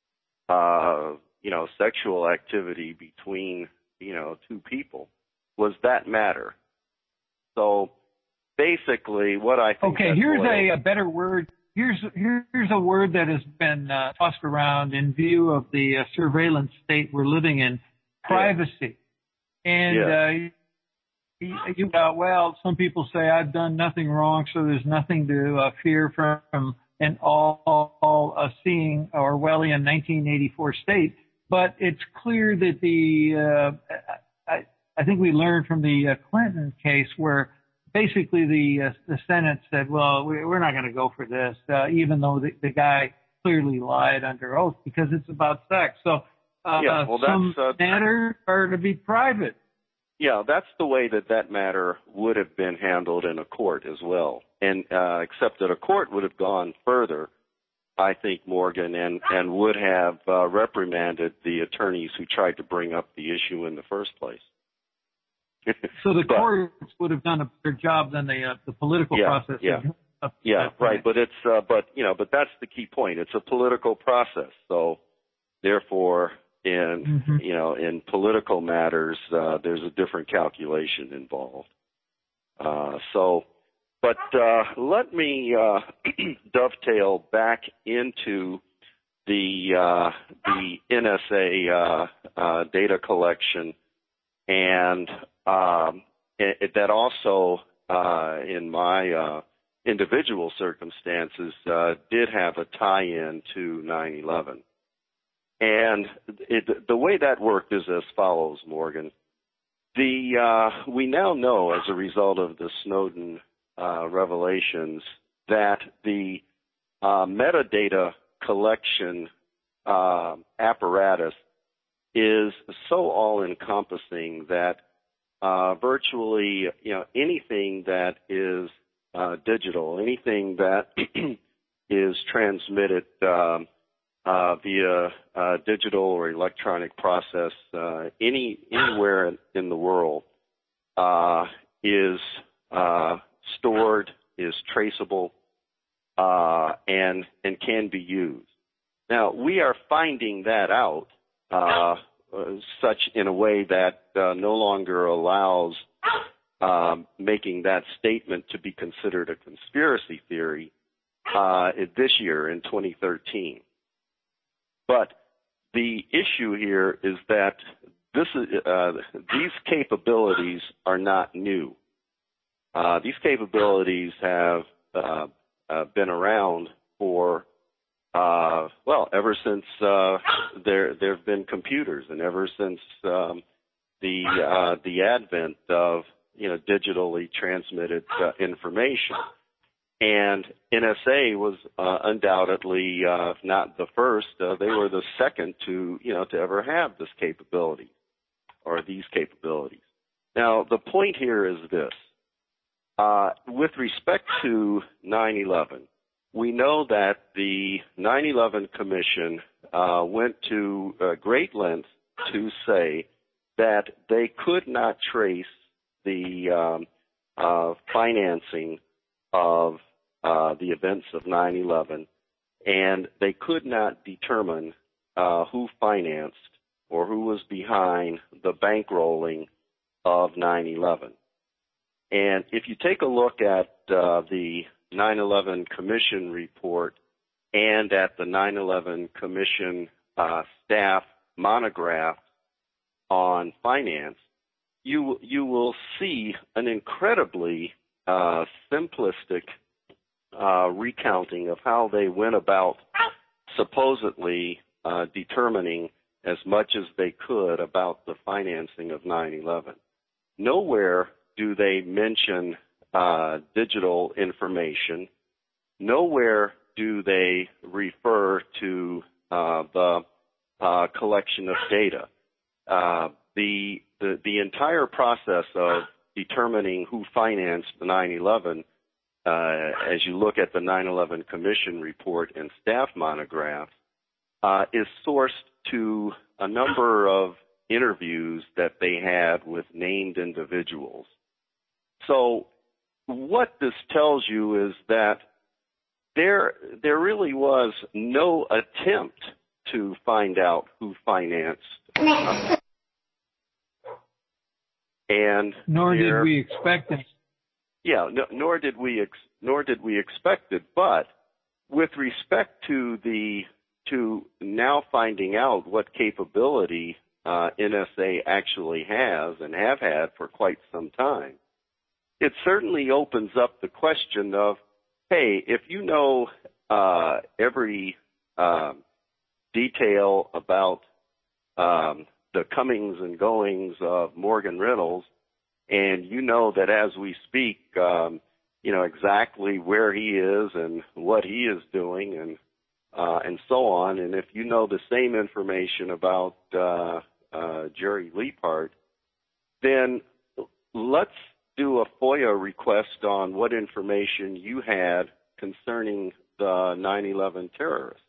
uh, you know, sexual activity between, you know, two people was that matter. So basically what I think. Okay, here's a, a better word. Here's, here's a word that has been uh, tossed around in view of the uh, surveillance state we're living in, privacy. Yeah. And, yeah. uh, You, uh, well, some people say I've done nothing wrong, so there's nothing to uh, fear from an all-seeing all, Orwellian nineteen eighty-four state. But it's clear that the uh, I, I think we learned from the uh, Clinton case where basically the uh, the Senate said, well, we, we're not going to go for this, uh, even though the, the guy clearly lied under oath because it's about sex. So uh, yeah, well, some that's, uh, matters are to be private. Yeah, that's the way that that matter would have been handled in a court as well. And uh, except that a court would have gone further, I think, Morgan, and, and would have uh, reprimanded the attorneys who tried to bring up the issue in the first place. So the but, courts would have done a better job than the uh, the political yeah, process. Yeah, of, yeah, right. But it's uh, but you know, but that's the key point. It's a political process. So therefore, in mm-hmm. you know, in political matters, uh, there's a different calculation involved. Uh, so, but uh, let me uh, dovetail back into the uh, the N S A uh, uh, data collection, and um, it, that also, uh, in my uh, individual circumstances, uh, did have a tie-in to nine eleven. And it, the way that worked is as follows, Morgan. The uh, we now know, as a result of the Snowden uh, revelations, that the uh, metadata collection uh, apparatus is so all-encompassing that uh, virtually, you know, anything that is uh, digital, anything that is transmitted Um, Uh, via uh, digital or electronic process, uh, any anywhere in, in the world, uh, is uh, stored, is traceable, uh, and and can be used. Now we are finding that out, uh, uh, such in a way that uh, no longer allows um, making that statement to be considered a conspiracy theory uh, this year in twenty thirteen. But the issue here is that this is, uh, these capabilities are not new. Uh, these capabilities have uh, uh, been around for uh, well, ever since uh, there there have been computers, and ever since um, the uh, the advent of you know digitally transmitted uh, information. And N S A was uh, undoubtedly uh, not the first. Uh, they were the second to, you know, to ever have this capability or these capabilities. Now, the point here is this. Uh, with respect to nine eleven, we know that the nine eleven Commission uh, went to uh, great lengths to say that they could not trace the um, uh, financing of Uh, the events of nine eleven, and they could not determine uh, who financed or who was behind the bankrolling of nine eleven. And if you take a look at uh, the nine eleven Commission report and at the nine eleven Commission uh, staff monograph on finance, you you will see an incredibly uh, simplistic Uh, recounting of how they went about supposedly uh, determining as much as they could about the financing of nine eleven. Nowhere do they mention uh, digital information. Nowhere do they refer to uh, the uh, collection of data. Uh, the, the the entire process of determining who financed the nine eleven, Uh, as you look at the nine eleven Commission report and staff monograph, uh, is sourced to a number of interviews that they had with named individuals. So what this tells you is that there, there really was no attempt to find out who financed. Uh, and nor there, did we expect it. Yeah, no, nor did we ex- nor did we expect it. But with respect to the to now finding out what capability uh, N S A actually has and have had for quite some time, it certainly opens up the question of, hey, if you know uh, every uh, detail about um, the comings and goings of Morgan Reynolds, and you know that as we speak, um, you know exactly where he is and what he is doing, and uh, and so on. And if you know the same information about uh, uh, Jerry Leapart, then let's do a FOIA request on what information you had concerning the nine eleven terrorists.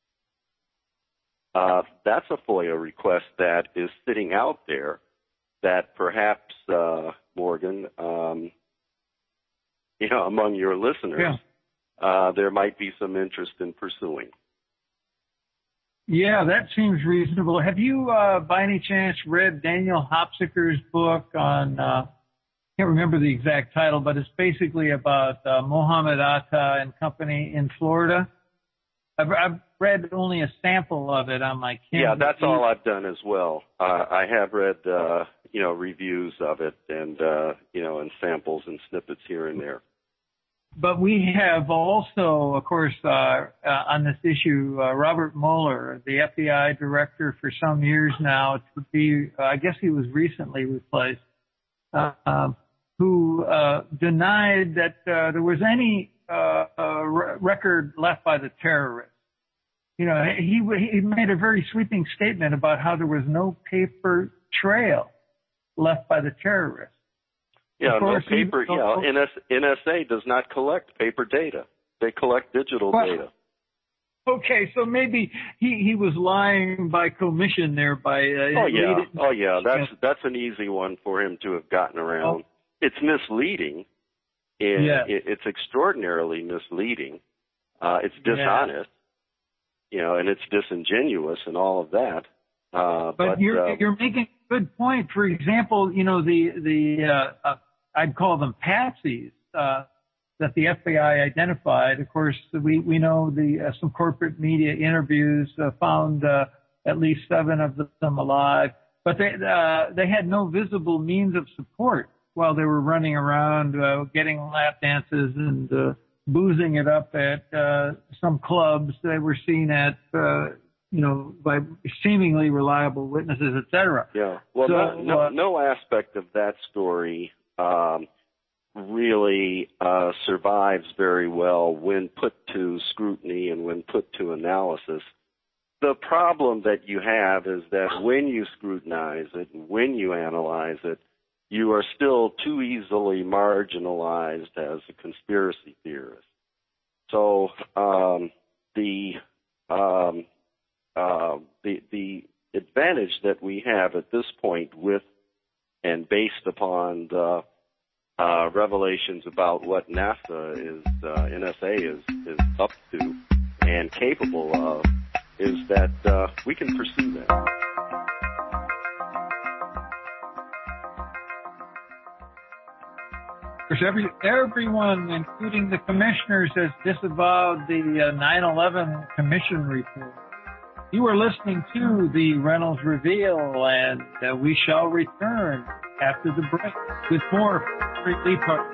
Uh, that's a FOIA request that is sitting out there that perhaps, uh, Morgan, um, you know, among your listeners, yeah. uh, there might be some interest in pursuing. Yeah, that seems reasonable. Have you, uh, by any chance, read Daniel Hopsicker's book on, uh, I can't remember the exact title, but it's basically about uh, Mohammed Atta and company in Florida? I've, I've read only a sample of it on my Kindle. Yeah, that's all I've done as well. Uh, I have read, uh, you know, reviews of it and, uh, you know, and samples and snippets here and there. But we have also, of course, uh, uh, on this issue, uh, Robert Mueller, the F B I director for some years now, to be, uh, I guess he was recently replaced, uh, uh, who uh, denied that uh, there was any uh, uh, re- record left by the terrorists. You know, he he made a very sweeping statement about how there was no paper trail left by the terrorists. Yeah, no course, paper. he, Yeah, N S, N S A does not collect paper data. They collect digital well, data. Okay, so maybe he, he was lying by commission there. By uh, oh yeah, oh yeah. That's that's an easy one for him to have gotten around. Oh. It's misleading. And yeah. it, it's extraordinarily misleading. Uh, it's dishonest. Yeah. You know, and it's disingenuous and all of that. Uh, but, but you're uh, you're making a good point. For example, you know the the uh, uh, I'd call them patsies uh, that the F B I identified. Of course, we we know the uh, some corporate media interviews uh, found uh, at least seven of them alive, but they uh, they had no visible means of support while they were running around uh, getting lap dances and uh, boozing it up at uh, some clubs. They were seen at, uh, you know, by seemingly reliable witnesses, et cetera. Yeah. Well, so, no, no, uh, no aspect of that story um, really uh, survives very well when put to scrutiny and when put to analysis. The problem that you have is that when you scrutinize it and when you analyze it, you are still too easily marginalized as a conspiracy theorist. So um, the um, uh, the the advantage that we have at this point, with and based upon the uh, revelations about what NASA is, uh, N S A is is up to and capable of, is that uh, we can pursue that. Of course, every, everyone, including the commissioners, has disavowed the uh, nine eleven Commission report. You are listening to the Reynolds Reveal, and uh, we shall return after the break with more Free Lee Park.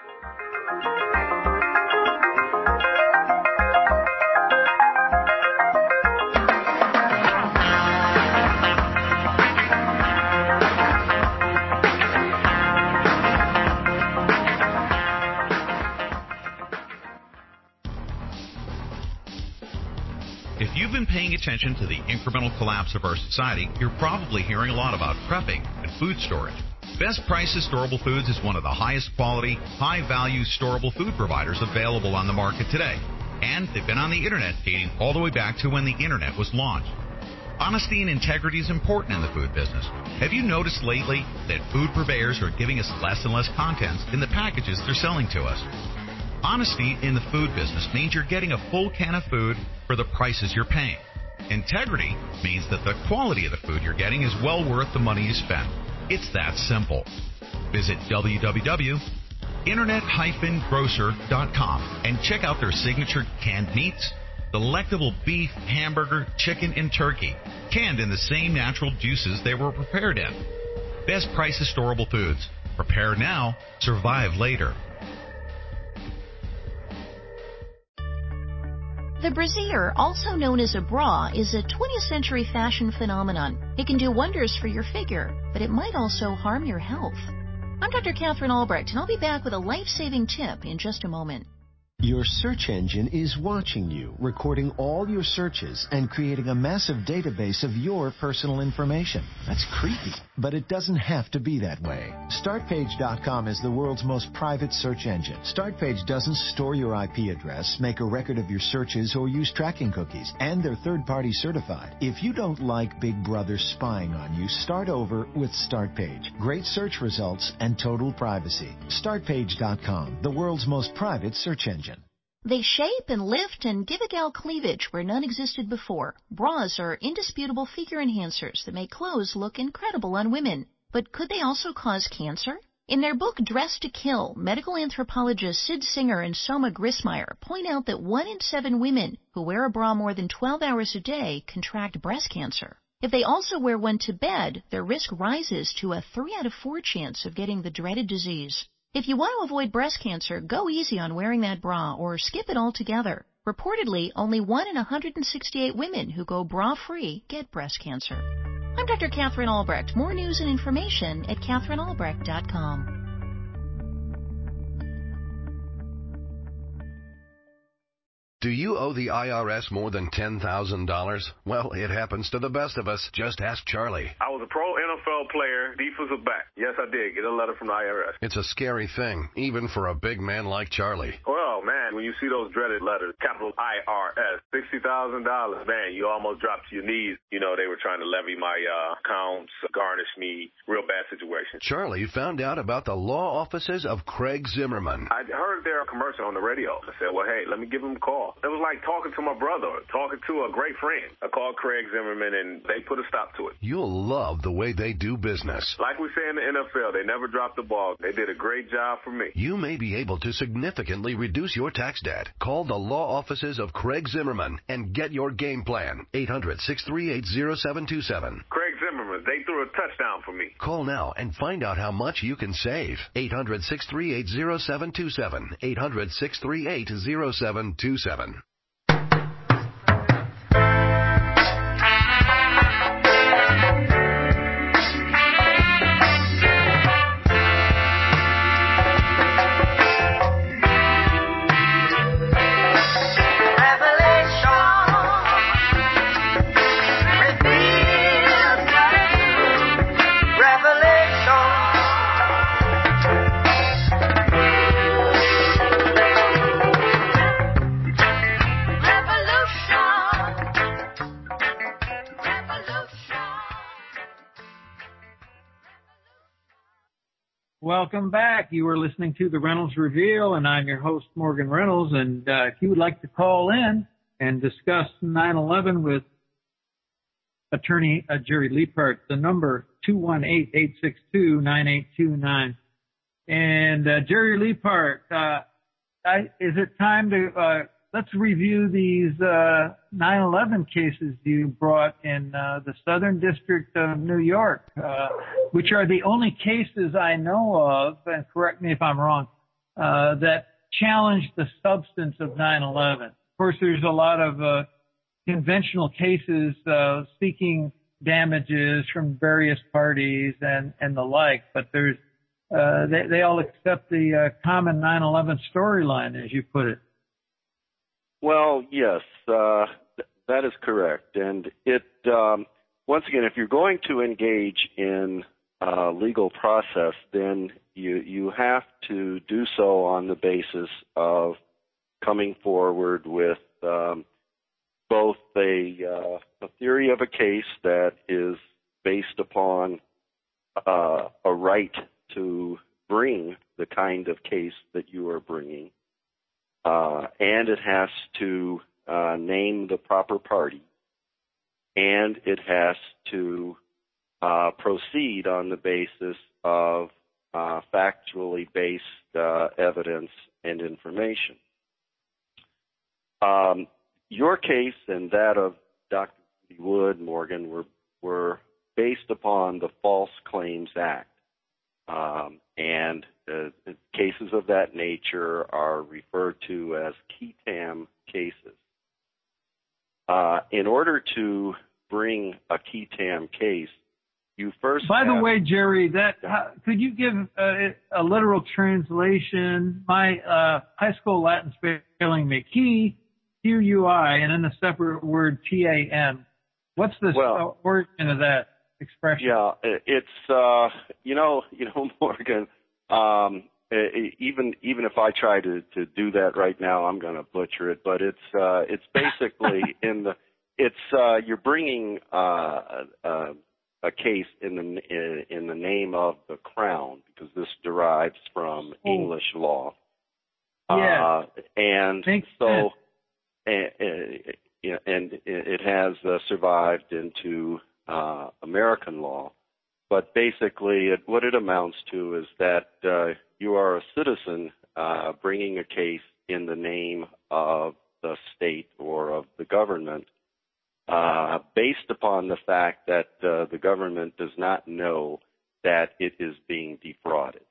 If you've been paying attention to the incremental collapse of our society, you're probably hearing a lot about prepping and food storage. Best Prices Storable Foods is one of the highest quality, high-value storable food providers available on the market today. And they've been on the Internet dating all the way back to when the Internet was launched. Honesty and integrity is important in the food business. Have you noticed lately that food purveyors are giving us less and less contents in the packages they're selling to us? Honesty in the food business means you're getting a full can of food for the prices you're paying. Integrity means that the quality of the food you're getting is well worth the money you spend. It's that simple. Visit w w w dot internet dash grocer dot com and check out their signature canned meats, delectable beef, hamburger, chicken, and turkey, canned in the same natural juices they were prepared in. Best Prices Storable Foods. Prepare now, survive later. The brassiere, also known as a bra, is a twentieth century fashion phenomenon. It can do wonders for your figure, but it might also harm your health. I'm Doctor Catherine Albrecht, and I'll be back with a life-saving tip in just a moment. Your search engine is watching you, recording all your searches and creating a massive database of your personal information. That's creepy, but it doesn't have to be that way. Start Page dot com is the world's most private search engine. Startpage doesn't store your I P address, make a record of your searches, or use tracking cookies, and they're third-party certified. If you don't like Big Brother spying on you, start over with Startpage. Great search results and total privacy. Start Page dot com, the world's most private search engine. They shape and lift and give a gal cleavage where none existed before. Bras are indisputable figure enhancers that make clothes look incredible on women. But could they also cause cancer? In their book Dress to Kill, medical anthropologists Sid Singer and Soma Grismeyer point out that one in seven women who wear a bra more than twelve hours a day contract breast cancer. If they also wear one to bed, their risk rises to a three out of four chance of getting the dreaded disease. If you want to avoid breast cancer, go easy on wearing that bra or skip it altogether. Reportedly, only one in one hundred sixty-eight women who go bra-free get breast cancer. I'm Doctor Catherine Albrecht. More news and information at catherine albrecht dot com. Do you owe the I R S more than ten thousand dollars? Well, it happens to the best of us. Just ask Charlie. I was a pro N F L player, defensive back. Yes, I did get a letter from the I R S. It's a scary thing, even for a big man like Charlie. Well, man, when you see those dreaded letters, capital I R S, sixty thousand dollars, man, you almost drop to your knees. You know, they were trying to levy my uh, accounts, garnish me, real bad situation. Charlie found out about the law offices of Craig Zimmerman. I heard their commercial on the radio. I said, well, hey, let me give them a call. It was like talking to my brother, talking to a great friend. I called Craig Zimmerman, and they put a stop to it. You'll love the way they do business. Like we say in the N F L, they never dropped the ball. They did a great job for me. You may be able to significantly reduce your tax debt. Call the law offices of Craig Zimmerman and get your game plan. eight hundred, six three eight, zero seven two seven. Craig Zimmerman, they threw a touchdown for me. Call now and find out how much you can save. eight hundred, six three eight, zero seven two seven. eight hundred, six three eight, zero seven two seven. Welcome back. You are listening to the Reynolds Reveal, and I'm your host, Morgan Reynolds. And uh, if you would like to call in and discuss nine eleven with Attorney uh, Jerry Liepert, the number two one eight, eight six two, nine eight two nine. And uh, Jerry Liepert, uh, I, is it time to uh, let's review these uh, nine eleven cases you brought in uh, the Southern District of New York, uh, which are the only cases I know of, and correct me if I'm wrong, uh, that challenge the substance of nine eleven. Of course, there's a lot of uh, conventional cases uh, seeking damages from various parties and, and the like, but there's uh, they, they all accept the uh, common nine eleven storyline, as you put it. Well, yes, uh, th- that is correct. And it, um, once again, if you're going to engage in uh, legal process, then you, you have to do so on the basis of coming forward with um, both a, uh, a theory of a case that is based upon uh, a right to bring the kind of case that you are bringing, Uh, and it has to uh, name the proper party, and it has to uh, proceed on the basis of uh, factually based uh, evidence and information. Um, your case and that of Doctor Wood, Morgan, were, were based upon the False Claims Act. Um, and uh, cases of that nature are referred to as Key Tam cases. Uh, in order to bring a Key Tam case, you first By have, the way, Jerry, that how, could you give uh, a literal translation? My uh, high school Latin's failing me. Key, Q U I, and then a separate word, T A M. What's the well, origin of that expression? Yeah, it's uh, you know, you know, Morgan. Um, even even if I try to, to do that right now, I'm going to butcher it. But it's uh, it's basically in the it's uh, you're bringing uh, uh, a case in the in, in the name of the Crown, because this derives from oh. English law. Yeah, uh, and Makes so sense. and, and, and it has uh, survived into uh, American law. But basically, it, what it amounts to is that uh, you are a citizen uh, bringing a case in the name of the state or of the government, uh, based upon the fact that uh, the government does not know that it is being defrauded.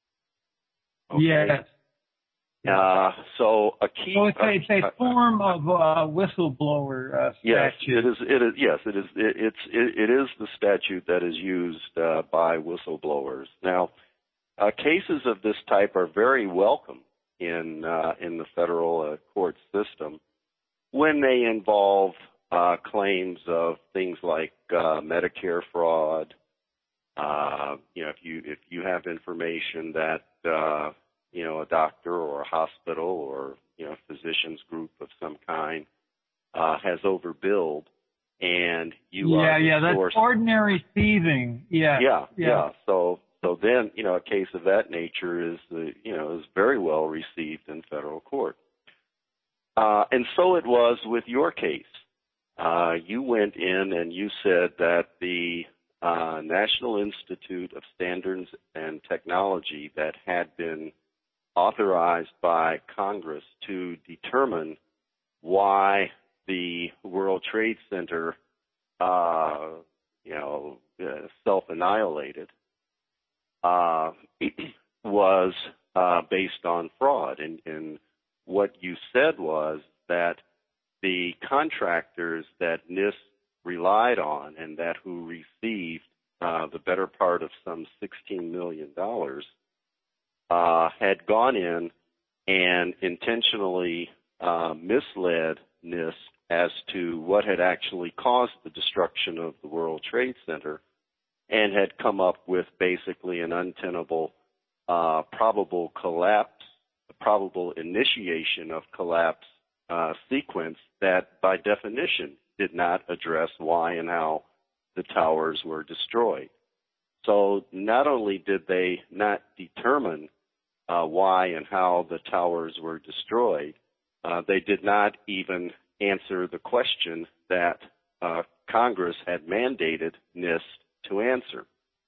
Okay? Yes. Uh, so a key. So it's a, it's a uh, form of uh, whistleblower uh, Yes, statute. it is. It is. Yes, it is. It, it's. It, it is the statute that is used uh, by whistleblowers. Now, uh, cases of this type are very welcome in uh, in the federal uh, court system when they involve uh, claims of things like uh, Medicare fraud. Uh, you know, if you if you have information that uh, you know a doctor or a hospital or you know a physician's group of some kind Uh, has overbilled, and you yeah, are the yeah, that's source. ordinary thieving. Yeah, yeah, yeah, yeah. So, so then, you know, a case of that nature is, uh, you know, is very well received in federal court. Uh, and so it was with your case. Uh, you went in and you said that the uh, National Institute of Standards and Technology that had been authorized by Congress to determine why the World Trade Center, uh, you know, uh, self-annihilated, uh, was uh, based on fraud. And, and what you said was that the contractors that NIST relied on and that who received uh, the better part of some sixteen million dollars uh, had gone in and intentionally uh, misled NIST as to what had actually caused the destruction of the World Trade Center, and had come up with basically an untenable uh, probable collapse, probable initiation of collapse uh, sequence that by definition did not address why and how the towers were destroyed. So not only did they not determine uh, why and how the towers were destroyed, uh, they did not even answer the question that uh, Congress had mandated NIST to answer.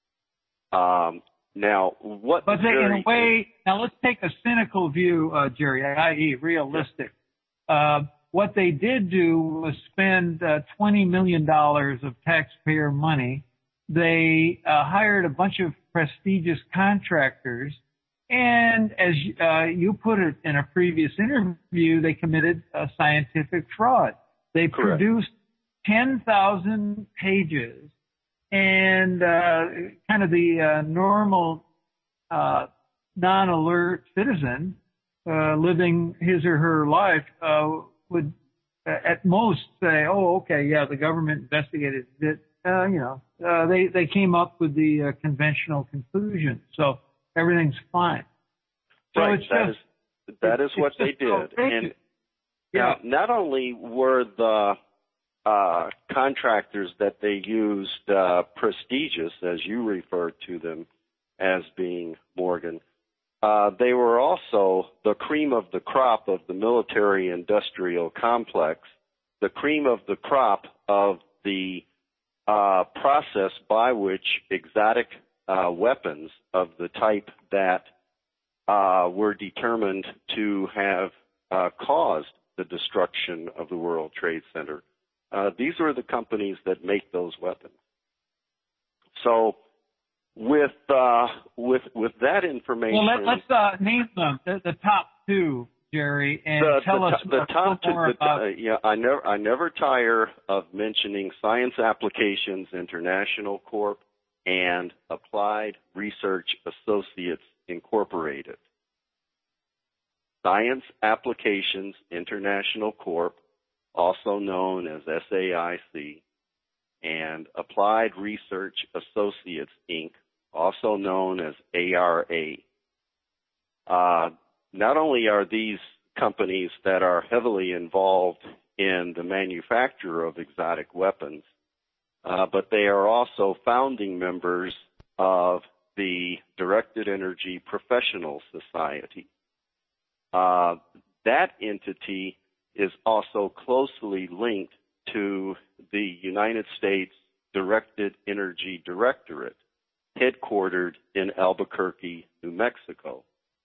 Um, now, what? But they, in a way, now let's take a cynical view, uh, Jerry, that is realistic. Uh, what they did do was spend uh, twenty million dollars of taxpayer money. They uh, hired a bunch of prestigious contractors, and as uh, you put it in a previous interview, they committed a scientific fraud. They Correct. produced ten thousand pages, and uh, kind of the uh, normal uh, non-alert citizen uh, living his or her life uh, would uh, at most say, oh, okay, yeah, the government investigated it. Uh, you know, uh, they, they came up with the uh, conventional conclusion. So everything's fine. So right, it's that just, is, that is what they did. And yeah. now, not only were the uh, contractors that they used uh, prestigious, as you referred to them as being, Morgan, uh, they were also the cream of the crop of the military-industrial complex, the cream of the crop of the uh, process by which exotic uh, weapons of the type that uh, were determined to have uh, caused the destruction of the World Trade Center. Uh, these are the companies that make those weapons. So, with uh, with with that information, well, let, let's uh, name them the, the top two, Jerry, and the, tell the, us the a top two. little more The, about. uh, yeah, I never I never tire of mentioning Science Applications International Corp and Applied Research Associates Incorporated. Science Applications International Corp, also known as S A I C, and Applied Research Associates, Incorporated, also known as A R A. Uh, not only are these companies that are heavily involved in the manufacture of exotic weapons, uh, but they are also founding members of the Directed Energy Professional Society. Uh, that entity is also closely linked to the United States Directed Energy Directorate, headquartered in Albuquerque, New Mexico.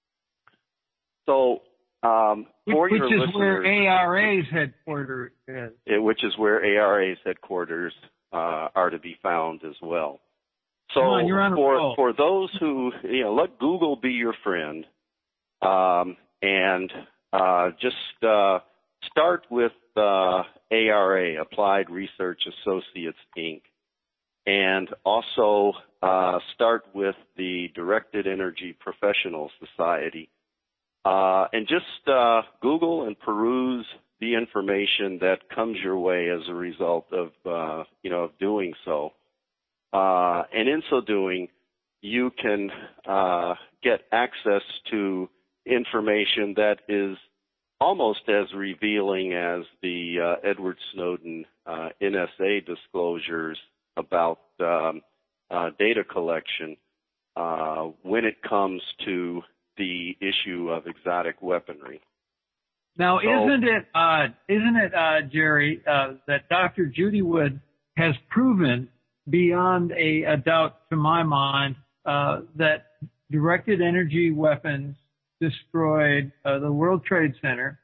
So, um, for which, your which is listeners, where A R A's headquarters is. it, which is where A R A's headquarters uh, are to be found as well. So, Come on, you're on a for roll. for those who, you know, let Google be your friend, um, and uh, just uh, start with uh, A R A, Applied Research Associates, Incorporated, and also uh, start with the Directed Energy Professional Society, uh, and just uh, Google and peruse the information that comes your way as a result of uh, you know of doing so, uh, and in so doing, you can uh, get access to information that is almost as revealing as the uh, Edward Snowden uh, N S A disclosures about um, uh, data collection uh, when it comes to the issue of exotic weaponry. Now, So, isn't it odd, isn't it odd, Jerry, uh, that Doctor Judy Wood has proven beyond a, a doubt to my mind uh, that directed energy weapons destroyed uh, the World Trade Center,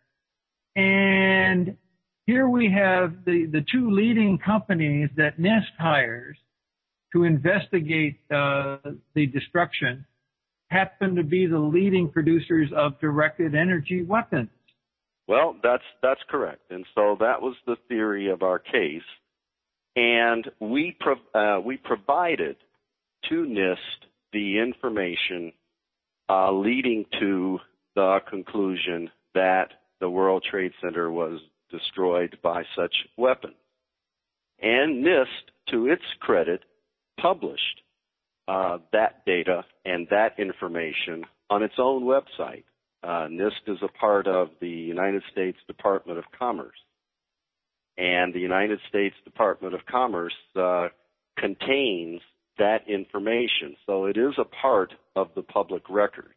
and here we have the, the two leading companies that NIST hires to investigate uh, the destruction happen to be the leading producers of directed energy weapons. Well, that's that's correct. And so that was the theory of our case. And we pro- uh, we provided to NIST the information uh, leading to the conclusion that the World Trade Center was destroyed by such weapons. And NIST, to its credit, published uh, that data and that information on its own website. Uh, NIST is a part of the United States Department of Commerce. And the United States Department of Commerce uh, contains that information. So it is a part of the public record.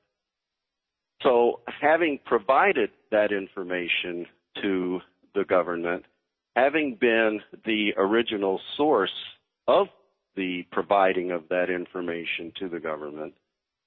So having provided that information to the government, having been the original source of the providing of that information to the government,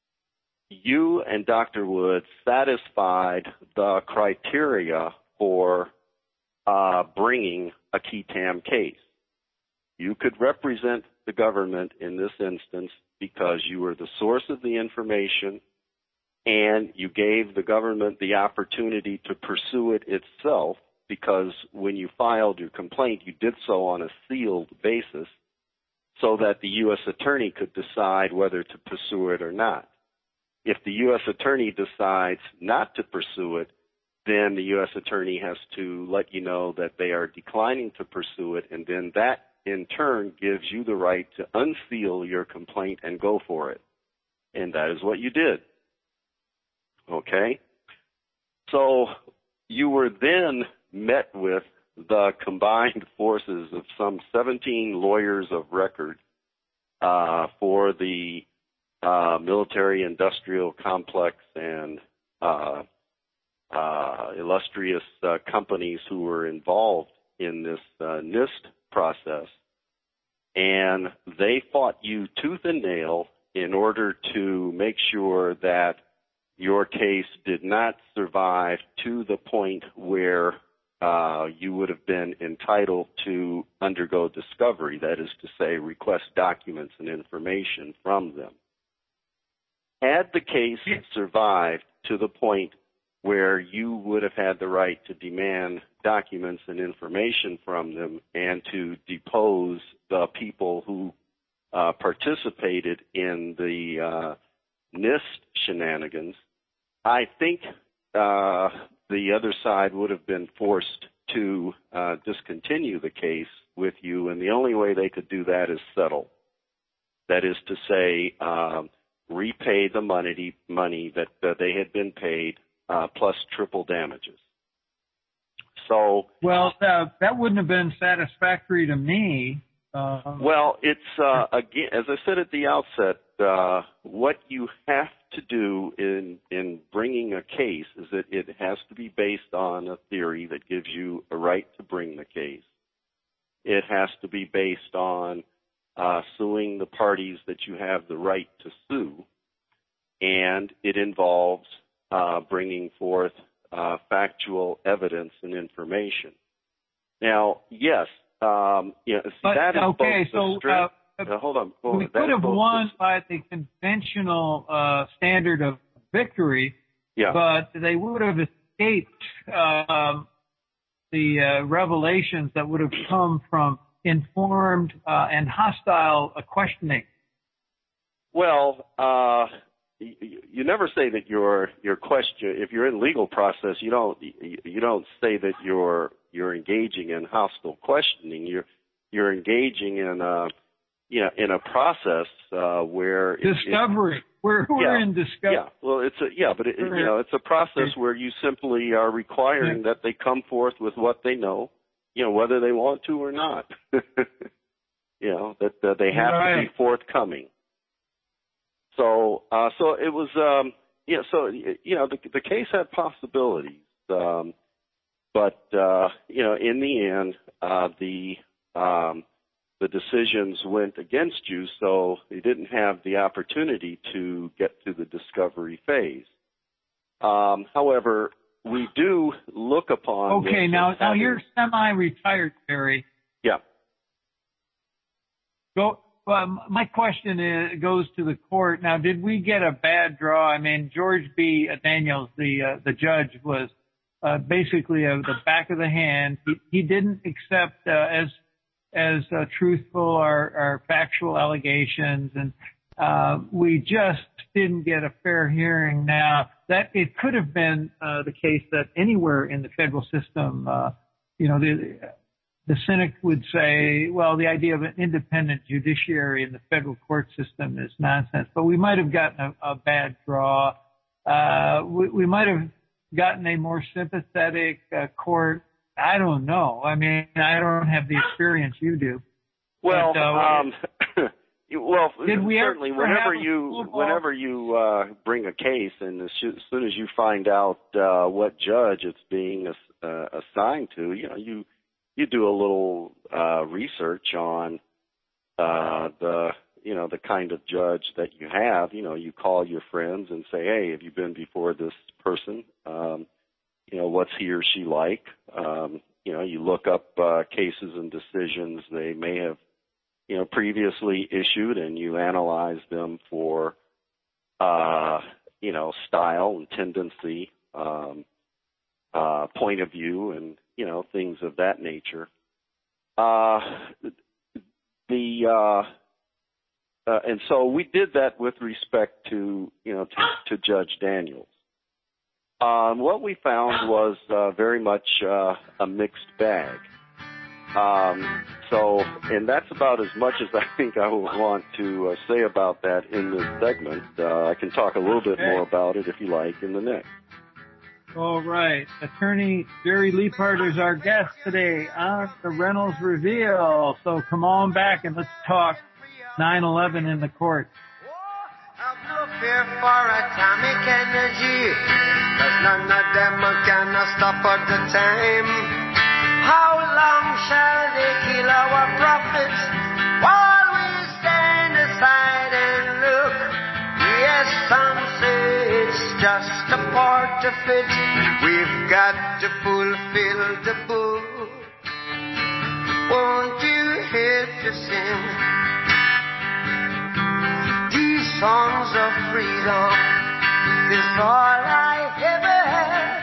you and Doctor Wood satisfied the criteria for uh, bringing a Qui Tam case. You could represent the government in this instance because you were the source of the information and you gave the government the opportunity to pursue it itself, because when you filed your complaint, you did so on a sealed basis so that the U S attorney could decide whether to pursue it or not. If the U S attorney decides not to pursue it, then the U S attorney has to let you know that they are declining to pursue it, and then that in turn gives you the right to unseal your complaint and go for it. And that is what you did. Okay? So you were then met with the combined forces of some seventeen lawyers of record uh, for the uh, military-industrial complex and uh, uh, illustrious uh, companies who were involved in this uh, NIST process. And they fought you tooth and nail in order to make sure that your case did not survive to the point where uh, you would have been entitled to undergo discovery, that is to say, request documents and information from them. Had the case survived to the point where you would have had the right to demand documents and information from them and to depose the people who uh, participated in the uh, NIST shenanigans, I think uh, the other side would have been forced to uh, discontinue the case with you, and the only way they could do that is settle. That is to say, um, repay the money, money that, that they had been paid, uh, plus triple damages. So, well, uh, that wouldn't have been satisfactory to me. Uh, well, it's uh, again, as I said at the outset, uh, what you have to do in in bringing a case is that it has to be based on a theory that gives you a right to bring the case. It has to be based on uh, suing the parties that you have the right to sue, and it involves uh, bringing forth uh, factual evidence and information. Now, yes, um, you know, see, but, that is okay, both the so strength. uh, Uh, hold on. Hold we on. could have won by the conventional uh, standard of victory, yeah. but they would have escaped uh, the uh, revelations that would have come from informed uh, and hostile uh, questioning. Well, uh, you, you never say that your your question. If you're in legal process, you don't you don't say that you're you're engaging in hostile questioning. You're you're engaging in a you know in a process uh, where discovery. It, it, we're we're yeah, in discovery. Yeah, well, it's a yeah, but it, you know it's a process where you simply are requiring yeah. that they come forth with what they know, you know, whether they want to or not. you know that uh, they have right. to be forthcoming. So, uh, so it was, um, yeah. So, you know, the the case had possibilities, um, but uh, you know, in the end, uh, the um, the decisions went against you, so you didn't have the opportunity to get to the discovery phase. Um, however, we do look upon. Okay, now now you're semi-retired, Barry. Yeah. Go. Well, my question is, goes to the court. Now, did we get a bad draw? I mean, George B. Daniels, the uh, the judge, was uh, basically uh, the back of the hand. He, he didn't accept uh, as as uh, truthful our, our factual allegations, and uh, we just didn't get a fair hearing. Now, that it could have been uh, the case that anywhere in the federal system, uh, you know, the the cynic would say, well, the idea of an independent judiciary in the federal court system is nonsense. But we might have gotten a, a bad draw. Uh, we, we might have gotten a more sympathetic uh, court. I don't know. I mean, I don't have the experience you do. Well, but, uh, um, well, did we certainly ever whenever have a you football? whenever you uh, bring a case, and as soon as you find out uh, what judge it's being ass- uh, assigned to, you know, you you do a little uh, research on uh, the you know the kind of judge that you have. You know, you call your friends and say, hey, have you been before this person? Um, you know, what's he or she like? Um, you know, you look up uh, cases and decisions they may have, you know, previously issued, and you analyze them for, uh, you know, style and tendency, um, uh, point of view, and, you know, things of that nature. Uh, the, uh, uh, and so we did that with respect to, you know, to, to Judge Daniels. Um, what we found was uh, very much uh, a mixed bag. Um, so, and that's about as much as I think I would want to uh, say about that in this segment. Uh, I can talk a little bit more about it if you like in the next. All right. Attorney Jerry Leapart is our guest today on the Reynolds Reveal. So come on back and let's talk nine eleven in the court. Have no fear for atomic energy, 'cause none of them can stop at the time. How long shall they kill our prophets while we stand aside and look? Yes, some say it's just a part of it. We've got to fulfill the book. Won't you help to sing these songs of freedom? Is all I ever had.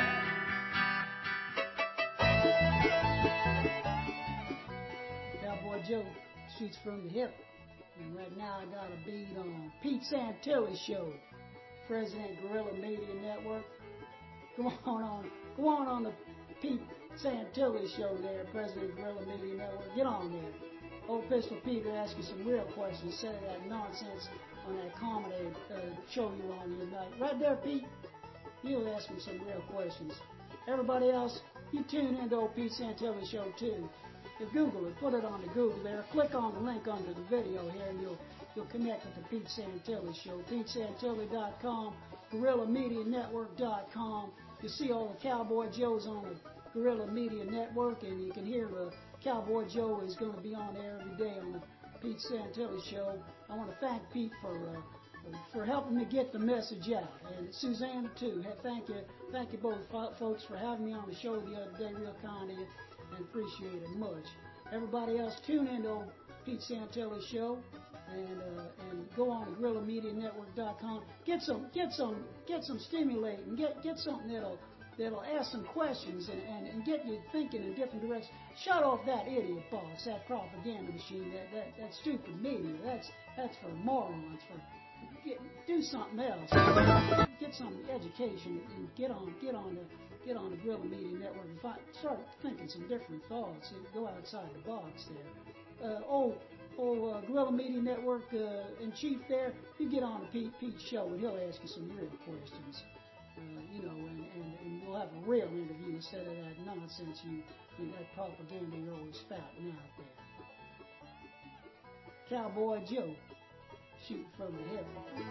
Cowboy Joe shoots from the hip. And right now I got a beat on Pete Santilli's show, President Guerrilla Media Network. Go on on, go on on the Pete Santilli show there, President Guerrilla Media Network. Get on there. Old Pistol Pete will ask you some real questions instead of that nonsense on that comedy uh, show you were on the other night. Right there, Pete. He'll ask me some real questions. Everybody else, you tune into old Pete Santilli's show too. You Google it, put it on the Google there, click on the link under the video here, and you'll you'll connect with the Pete Santilli show. Pete Santilli dot com, Guerrilla Media Network dot com. You see all the Cowboy Joes on the Guerrilla Media Network, and you can hear the Cowboy Joe is going to be on there every day on the Pete Santilli show. I want to thank Pete for uh, for helping me get the message out, and Susanna too. Thank you, thank you both folks for having me on the show the other day. Real kind of you, and appreciate it much. Everybody else, tune in to old Pete Santilli's show, and uh, and go on to Guerrilla Media Network dot com. Get some, get some, get some stimulating. Get get something that'll that'll ask some questions and, and, and get you thinking in different directions. Shut off that idiot box, that propaganda machine, that that, that stupid media. That's that's for morons. For get, do something else. Get some education and get on get on the get on the Guerrilla Media Network and find, start thinking some different thoughts. And go outside the box there. Uh, oh. Oh, uh, Guerrilla Media Network uh, in chief there, you get on the Pete Pete show and he'll ask you some real questions, uh, you know, and, and, and we'll have a real interview instead of that nonsense you, you that propaganda you're always spouting out there. Cowboy Joe, shooting from the hip.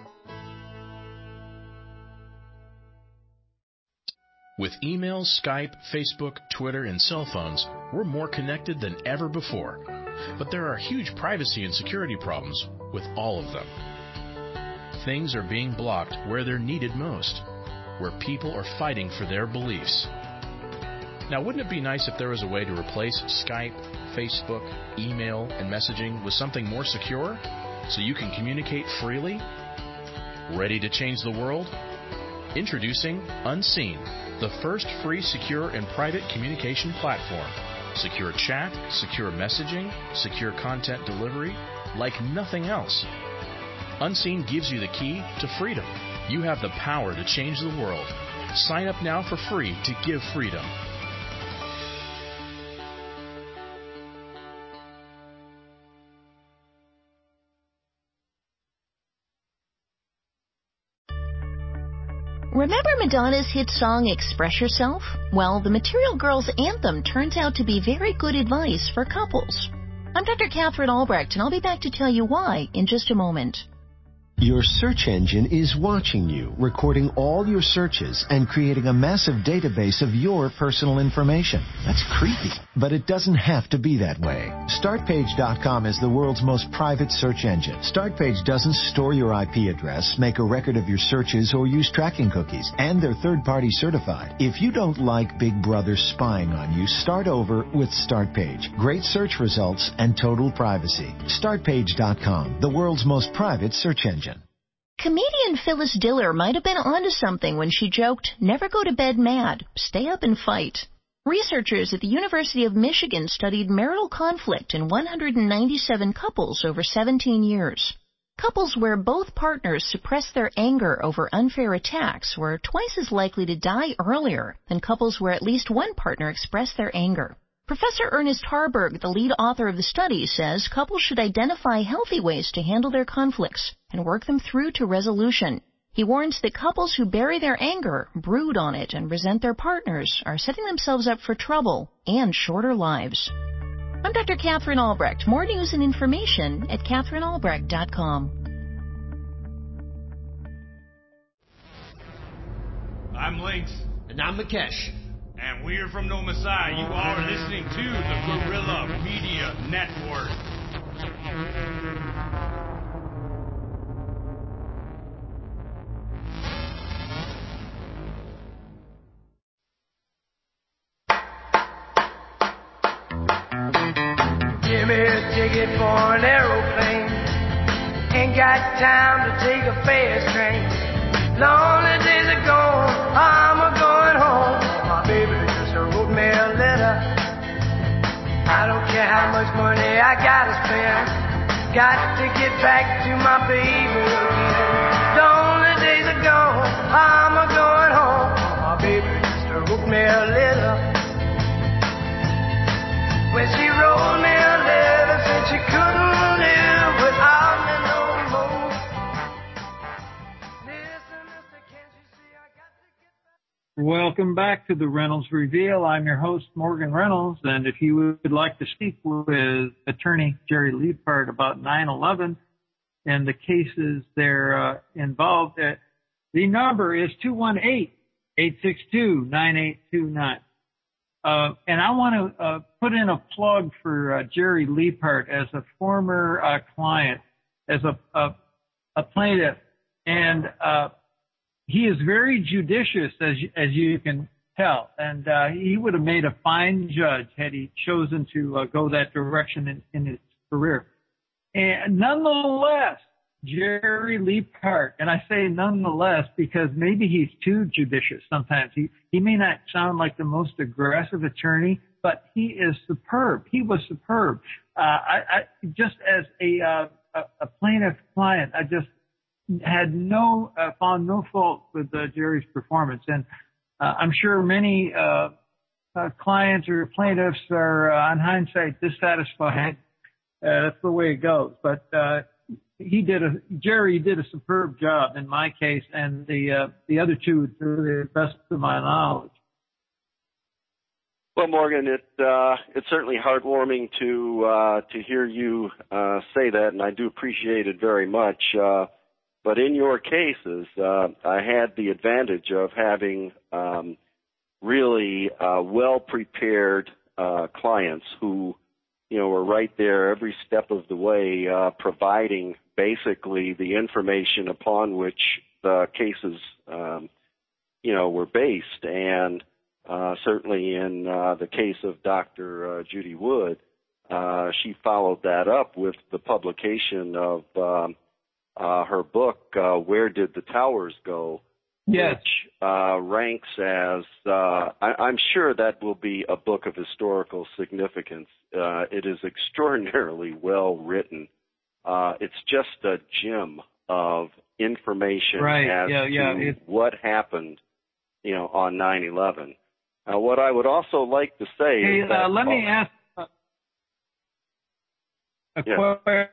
With email, Skype, Facebook, Twitter, and cell phones, we're more connected than ever before. But there are huge privacy and security problems with all of them. Things are being blocked where they're needed most, where people are fighting for their beliefs. Now, wouldn't it be nice if there was a way to replace Skype, Facebook, email, and messaging with something more secure? so you can communicate freely? Ready to change the world? Introducing Unseen, the first free, secure, and private communication platform. Secure chat, secure messaging, secure content delivery, like nothing else. Unseen gives you the key to freedom. You have the power to change the world. Sign up now for free to give freedom. Remember Madonna's hit song Express Yourself? Well, the Material Girls anthem turns out to be very good advice for couples. I'm Doctor Catherine Albrecht, and I'll be back to tell you why in just a moment. Your search engine is watching you, recording all your searches and creating a massive database of your personal information. That's creepy, but it doesn't have to be that way. Start Page dot com is the world's most private search engine. Startpage doesn't store your I P address, make a record of your searches, or use tracking cookies, and they're third-party certified. If you don't like Big Brother spying on you, start over with Startpage. Great search results and total privacy. Start Page dot com, the world's most private search engine. Comedian Phyllis Diller might have been onto something when she joked, "Never go to bed mad, stay up and fight." Researchers at the University of Michigan studied marital conflict in one hundred ninety-seven couples over seventeen years. Couples where both partners suppressed their anger over unfair attacks were twice as likely to die earlier than couples where at least one partner expressed their anger. Professor Ernest Harburg, the lead author of the study, says couples should identify healthy ways to handle their conflicts and work them through to resolution. He warns that couples who bury their anger, brood on it, and resent their partners are setting themselves up for trouble and shorter lives. I'm Doctor Catherine Albrecht. More news and information at Catherine Albrecht dot com. I'm Lynx. And I'm Mukesh. And we're from No Messiah. You are listening to the Guerrilla Media Network. Give me a ticket for an aeroplane. Ain't got time to take a fast train. Lonely days are gone, I'm a going home. My baby just wrote me a letter. I don't care how much money I gotta spend. Got to get back to my baby again. Lonely days are gone, I'm a going home. My baby just wrote me a letter. When she wrote me a letter, said she couldn't live without me no more. Listen, mister, can't you see I got to get back? Welcome back to the Reynolds Reveal. I'm your host, Morgan Reynolds, and if you would like to speak with attorney Jerry Liebhardt about nine eleven and the cases they're uh, involved at, the number is two one eight, eight six two, nine eight two nine. Uh, and I want to uh, put in a plug for uh, Jerry Liebhardt as a former uh, client, as a, a, a plaintiff, and uh, he is very judicious, as as you can tell, and uh, he would have made a fine judge had he chosen to uh, go that direction in, in his career. And nonetheless, Jerry Liebhardt, and I say nonetheless because maybe he's too judicious sometimes. He he may not sound like the most aggressive attorney, but he is superb. He was superb. Uh, I, I just as a, uh, a a plaintiff client, I just had no uh, found no fault with uh, Jerry's performance, and uh, I'm sure many uh, uh, clients or plaintiffs are uh, on hindsight dissatisfied. Uh, that's the way it goes, but. Uh, He did a Jerry did a superb job in my case, and the uh, the other two to the best of my knowledge. Well, Morgan, it uh, it's certainly heartwarming to uh, to hear you uh, say that, and I do appreciate it very much. Uh, but in your cases, uh, I had the advantage of having um, really uh, well prepared uh, clients who, you know, were right there every step of the way, uh, providing basically the information upon which the cases, um, you know, were based. And uh, certainly in uh, the case of Doctor Uh, Judy Wood, uh, she followed that up with the publication of um, uh, her book, uh, Where Did the Towers Go? Yes. Which uh, ranks as, uh, I, I'm sure that will be a book of historical significance. Uh, it is extraordinarily well written. Uh, it's just a gem of information right. as yeah, yeah. to It, what happened, you know, on nine eleven. Now, what I would also like to say hey, is that... Uh, let me ask uh, a yeah. question.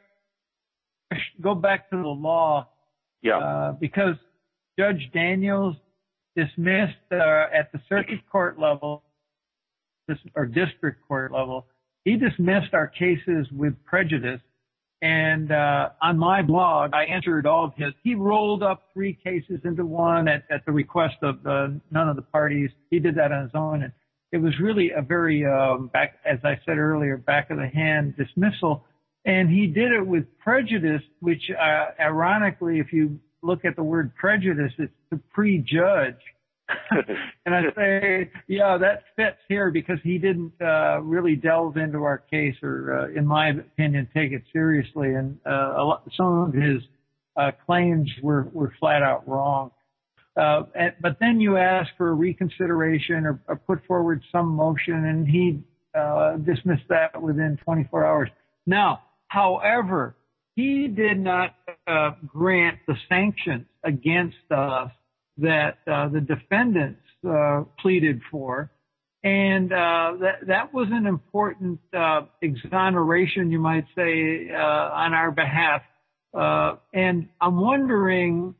Go back to the law. Yeah. Uh, because Judge Daniels dismissed uh, at the circuit court level, this, or district court level, he dismissed our cases with prejudice. And uh, on my blog, I answered all of his. He rolled up three cases into one at, at the request of uh, none of the parties. He did that on his own. And it was really a very, um, back, as I said earlier, back of the hand dismissal. And he did it with prejudice, which uh, ironically, if you look at the word prejudice, it's to prejudge. And I say, yeah, that fits here because he didn't uh, really delve into our case or, uh, in my opinion, take it seriously. And uh, a lot, some of his uh, claims were, were flat out wrong. Uh, and, but then you ask for reconsideration or, or put forward some motion, and he uh, dismissed that within twenty-four hours. Now, however, he did not uh, grant the sanctions against us that uh, the defendants uh, pleaded for, and uh, that that was an important uh, exoneration, you might say, uh, on our behalf. Uh, and I'm wondering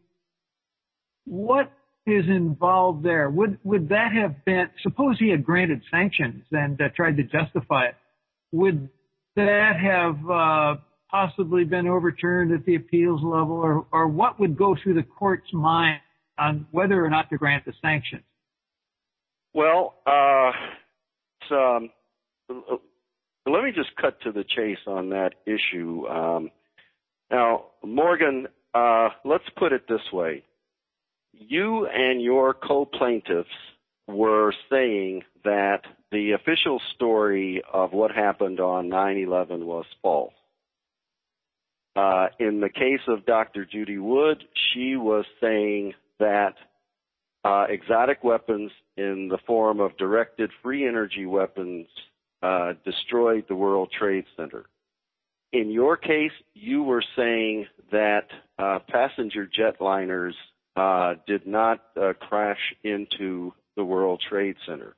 what is involved there. Would would that have been? Suppose he had granted sanctions and uh, tried to justify it. Would that have uh, possibly been overturned at the appeals level, or or what would go through the court's mind on whether or not to grant the sanctions? Well, uh, it's, um, let me just cut to the chase on that issue. Um, now, Morgan, uh, let's put it this way. You and your co-plaintiffs were saying that the official story of what happened on nine eleven was false. Uh, in the case of Doctor Judy Wood, she was saying that uh, exotic weapons in the form of directed free energy weapons uh, destroyed the World Trade Center. In your case, you were saying that uh, passenger jetliners uh, did not uh, crash into the World Trade Center.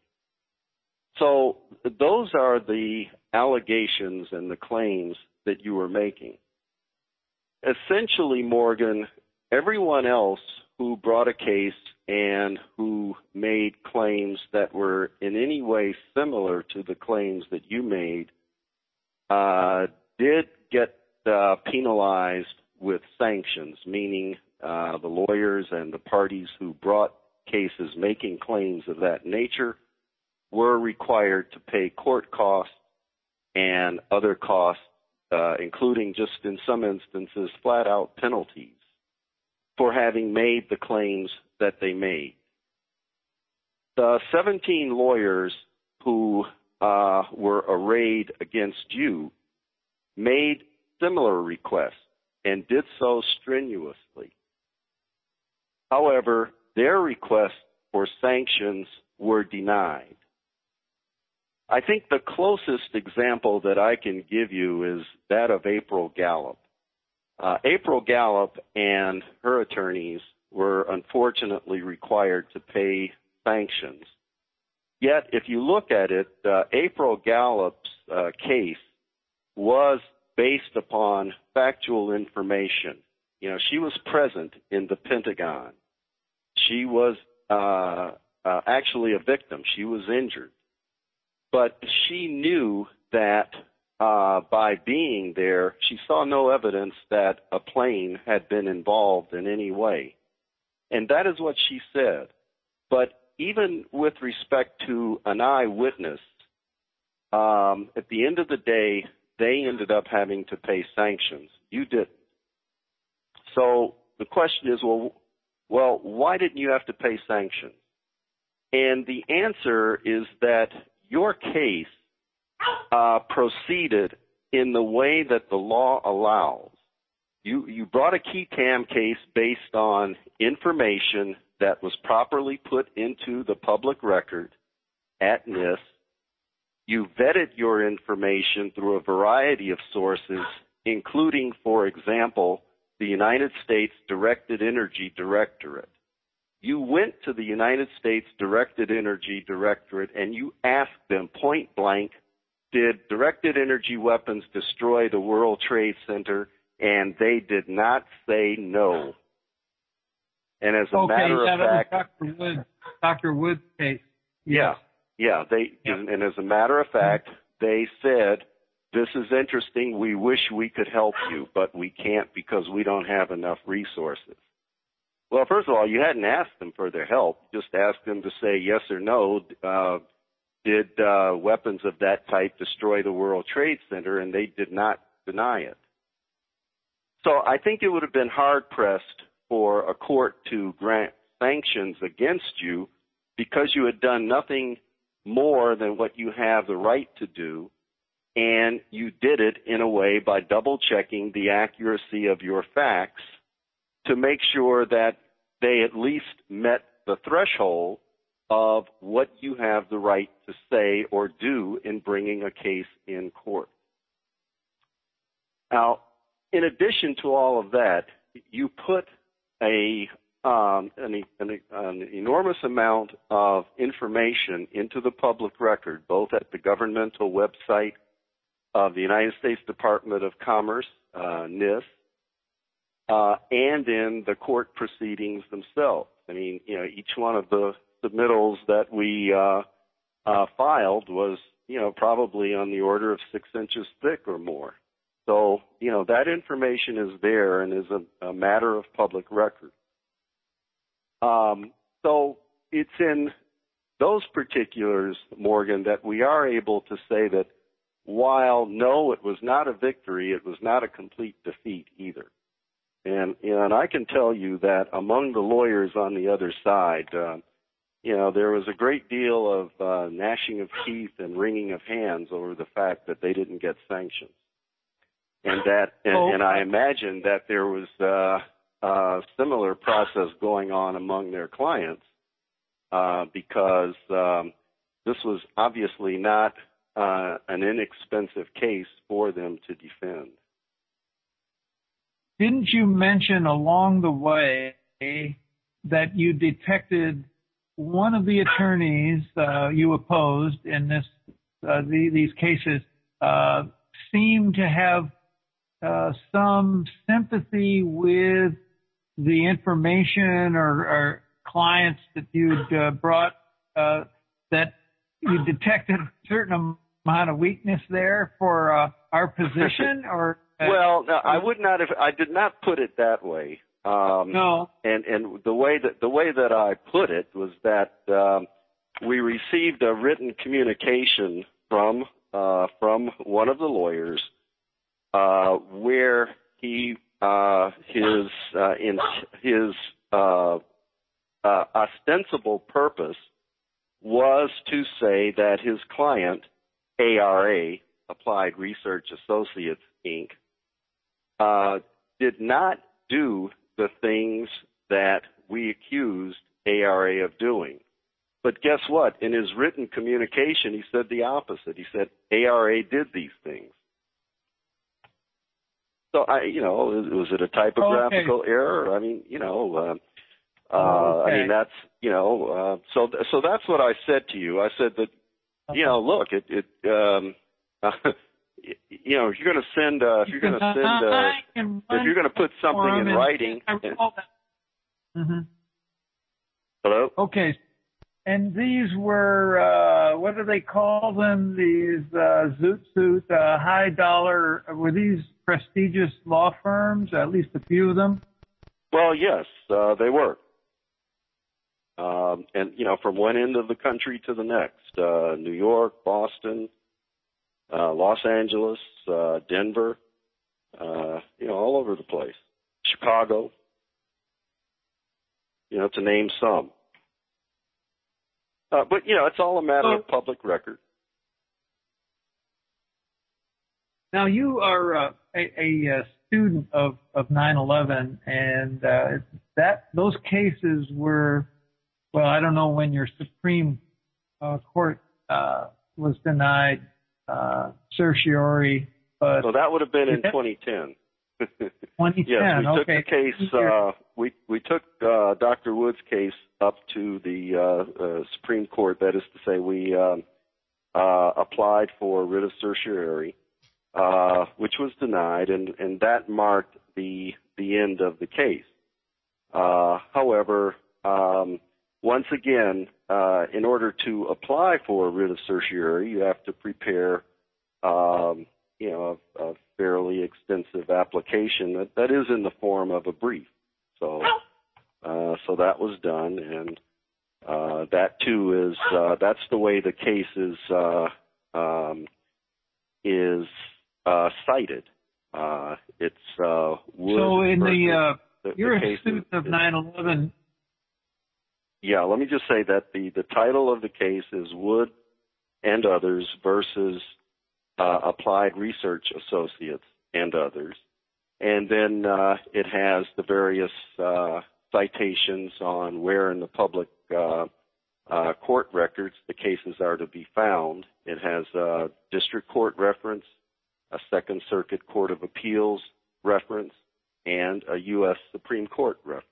So those are the allegations and the claims that you were making. Essentially, Morgan, everyone else who brought a case and who made claims that were in any way similar to the claims that you made uh, did get uh, penalized with sanctions, meaning uh, the lawyers and the parties who brought cases making claims of that nature were required to pay court costs and other costs, uh, including just in some instances flat-out penalties for having made the claims that they made. The seventeen lawyers who uh, were arrayed against you made similar requests and did so strenuously. However, their requests for sanctions were denied. I think the closest example that I can give you is that of April Gallup. Uh, April Gallup and her attorneys were unfortunately required to pay sanctions. Yet, if you look at it, uh, April Gallup's uh, case was based upon factual information. You know, she was present in the Pentagon. She was uh, uh, actually a victim. She was injured. But she knew that uh, by being there, she saw no evidence that a plane had been involved in any way. And that is what she said. But even with respect to an eyewitness, um, at the end of the day, they ended up having to pay sanctions. You didn't. So the question is, well, well, why didn't you have to pay sanctions? And the answer is that your case uh, proceeded in the way that the law allows, you, you brought a key tam case based on information that was properly put into the public record at N I S. You vetted your information through a variety of sources, including, for example, the United States Directed Energy Directorate. You went to the United States Directed Energy Directorate and you asked them point blank, did directed energy weapons destroy the World Trade Center? And they did not say no. And as a okay, matter yeah, of that fact, was Doctor Wood, Doctor Wood's case. yeah, yeah, they, Yeah. and as a matter of fact, they said, this is interesting. We wish we could help you, but we can't because we don't have enough resources. Well, first of all, you hadn't asked them for their help. Just asked them to say yes or no. Uh, did uh, weapons of that type destroy the World Trade Center? And they did not deny it. So I think it would have been hard-pressed for a court to grant sanctions against you because you had done nothing more than what you have the right to do, and you did it in a way by double-checking the accuracy of your facts to make sure that they at least met the threshold of what you have the right to say or do in bringing a case in court. Now, in addition to all of that, you put a um, an, an, an enormous amount of information into the public record, both at the governmental website of the United States Department of Commerce, uh, N I S, uh, and in the court proceedings themselves. I mean, you know, each one of the submittals that we uh, uh, filed was, you know, probably on the order of six inches thick or more. So, you know, that information is there and is a, a matter of public record. Um, so it's in those particulars, Morgan, that we are able to say that while, no, it was not a victory, it was not a complete defeat either. And, you know, and I can tell you that among the lawyers on the other side, uh, you know, there was a great deal of uh, gnashing of teeth and wringing of hands over the fact that they didn't get sanctions. And that, and, Oh. and I imagine that there was uh, a similar process going on among their clients uh, because um, this was obviously not uh, an inexpensive case for them to defend. Didn't you mention along the way that you detected one of the attorneys uh, you opposed in this uh, the, these cases uh, seemed to have uh, some sympathy with the information or, or clients that you'd uh, brought, uh, that you detected a certain amount of weakness there for uh, our position? Or uh, well, no, I would not have. I did not put it that way. Um, no. And and the way that the way that I put it was that um, we received a written communication from uh, from one of the lawyers uh, where he uh, his uh, in his uh, uh, ostensible purpose was to say that his client, A R A, Applied Research Associates, Incorporated, uh, did not do the things that we accused A R A of doing. But guess what? In his written communication, he said the opposite. He said A R A did these things. So, I, you know, was it a typographical okay. error? I mean, you know, uh, uh, okay. I mean, that's, you know, uh, so, so that's what I said to you. I said that, you know, look, it, it, um, you know, if you're going to send, uh, if you're going to send, uh, if you're going to put something in writing. Mm-hmm. Hello? Okay. And these were, uh, what do they call them? These, uh, zoot suit, uh, high dollar, were these prestigious law firms, at least a few of them? Well, yes, uh, they were. Um, and, you know, from one end of the country to the next, uh, New York, Boston, uh, Los Angeles, uh, Denver, uh, you know, all over the place. Chicago, you know, to name some. Uh, but, you know, it's all a matter of public record. Now, you are uh, a, a, a student of, of nine eleven, and uh, that those cases were, well, I don't know when your Supreme uh, Court uh, was denied uh, certiorari, but... So that would have been in twenty ten. twenty ten, yes, we took okay. the case, uh, we, we took uh, Doctor Wood's case up to the uh, uh, Supreme Court. That is to say, we um, uh, applied for writ of certiorari, uh, which was denied, and, and that marked the the end of the case. Uh, however, um, once again, uh, in order to apply for a writ of certiorari, you have to prepare, um, you know, a, a fairly extensive application that, that is in the form of a brief. So, uh, so that was done, and uh, that too is uh, that's the way the case is uh, um, is uh, cited. Uh, it's uh, Wood so in versus, the, uh, the you're the a student of nine eleven. Yeah, let me just say that the, the title of the case is Wood and Others versus uh, Applied Research Associates and Others. And then uh, it has the various uh, citations on where in the public uh, uh, court records the cases are to be found. It has a district court reference, a Second Circuit Court of Appeals reference, and a U S Supreme Court reference.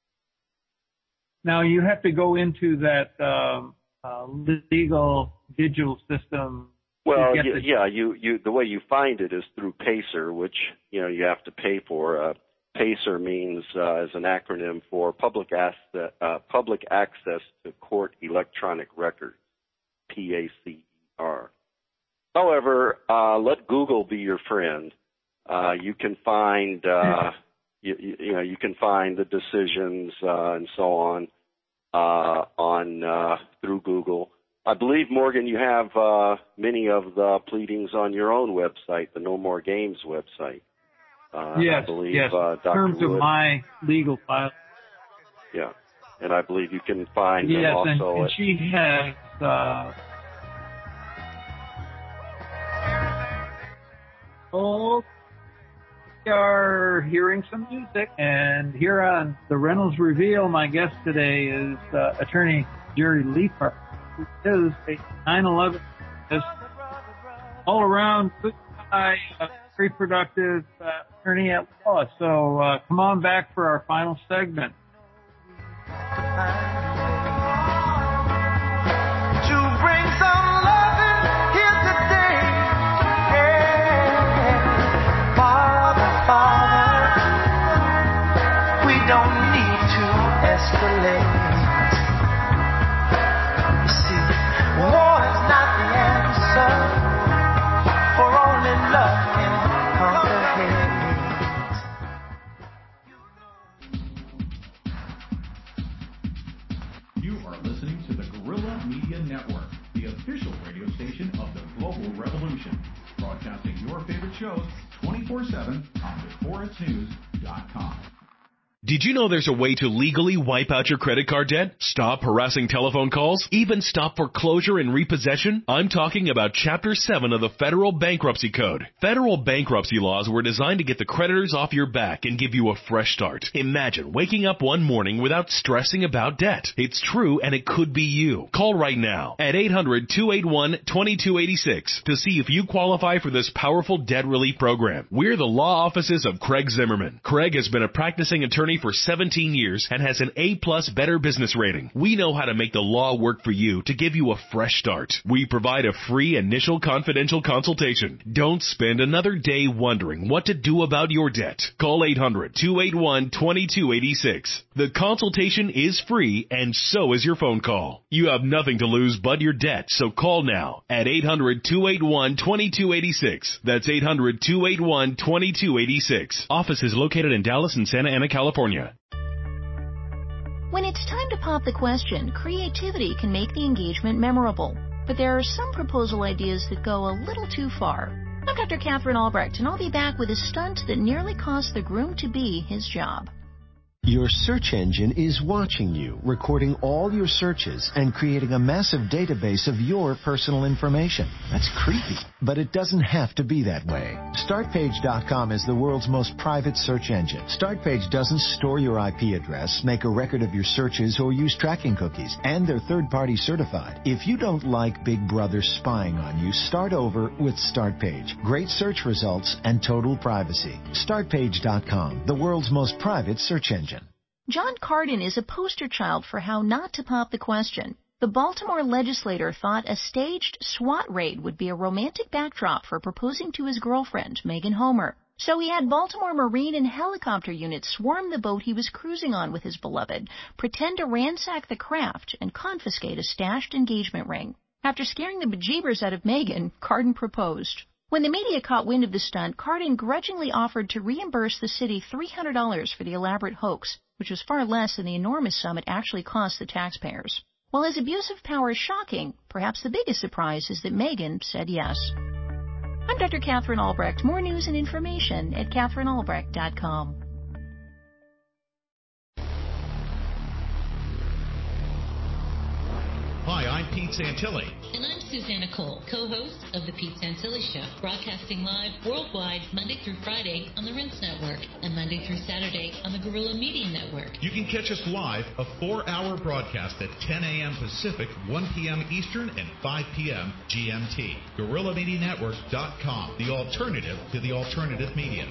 Now, you have to go into that um, uh, legal digital system. Well, to get yeah, the- yeah, you, you, the way you find it is through PACER, which, you know, you have to pay for. Uh, PACER means, uh, as an acronym for Public, Asset, uh, Public Access to Court Electronic Records, P A C E R. However, uh, let Google be your friend. Uh, you can find, uh, you, you know, you can find the decisions uh, and so on uh, on uh, through Google. I believe, Morgan, you have uh, many of the pleadings on your own website, the No More Games website. Uh, yes, I believe, yes. Uh, In Doctor terms Wood, of my legal file. yeah, and I believe you can find Yes, them and, also. and at, she has. Uh, oh, we are hearing some music, and here on the Reynolds Reveal, my guest today is uh, Attorney Jerry Leaper, who is a nine eleven all-around good guy, uh, very productive uh, attorney at law. So uh, come on back for our final segment. To bring some loving here today. Yeah. Father, Father, we don't need to escalate. You see, war is not the answer, for only love can conquer hate. You are listening to the Guerrilla Media Network, the official radio station of the Global Revolution, broadcasting your favorite shows twenty-four seven on before its news dot com. Did you know there's a way to legally wipe out your credit card debt? Stop harassing telephone calls? Even stop foreclosure and repossession? I'm talking about Chapter seven of the Federal Bankruptcy Code. Federal bankruptcy laws were designed to get the creditors off your back and give you a fresh start. Imagine waking up one morning without stressing about debt. It's true, and it could be you. Call right now at eight hundred, two eight one, two two eight six to see if you qualify for this powerful debt relief program. We're the law offices of Craig Zimmerman. Craig has been a practicing attorney for seventeen years and has an A plus Better Business rating. We know how to make the law work for you to give you a fresh start. We provide a free initial confidential consultation. Don't spend another day wondering what to do about your debt. Call eight hundred, two eight one, two two eight six. The consultation is free, and so is your phone call. You have nothing to lose but your debt, so call now at eight hundred, two eight one, two two eight six. That's eight hundred, two eight one, two two eight six. Office is located in Dallas and Santa Ana, California. When it's time to pop the question, creativity can make the engagement memorable. But there are some proposal ideas that go a little too far. I'm Doctor Catherine Albrecht, and I'll be back with a stunt that nearly cost the groom-to-be his job. Your search engine is watching you, recording all your searches and creating a massive database of your personal information. That's creepy, but it doesn't have to be that way. Start Page dot com is the world's most private search engine. Startpage doesn't store your I P address, make a record of your searches, or use tracking cookies, and they're third-party certified. If you don't like Big Brother spying on you, start over with Startpage. Great search results and total privacy. Start Page dot com, the world's most private search engine. John Carden is a poster child for how not to pop the question. The Baltimore legislator thought a staged SWAT raid would be a romantic backdrop for proposing to his girlfriend, Megan Homer. So he had Baltimore Marine and helicopter units swarm the boat he was cruising on with his beloved, pretend to ransack the craft, and confiscate a stashed engagement ring. After scaring the bejeebers out of Megan, Carden proposed. When the media caught wind of the stunt, Carden grudgingly offered to reimburse the city three hundred dollars for the elaborate hoax, which was far less than the enormous sum it actually cost the taxpayers. While his abuse of power is shocking, perhaps the biggest surprise is that Megan said yes. I'm Doctor Catherine Albrecht. More news and information at Catherine Albrecht dot com. Hi, I'm Pete Santilli. And I'm Susanna Cole, co-host of The Pete Santilli Show, broadcasting live worldwide Monday through Friday on the Rinse Network and Monday through Saturday on the Guerrilla Media Network. You can catch us live, a four-hour broadcast at ten a.m. Pacific, one p.m. Eastern, and five p.m. G M T. Guerrilla Media Network dot com, the alternative to the alternative media.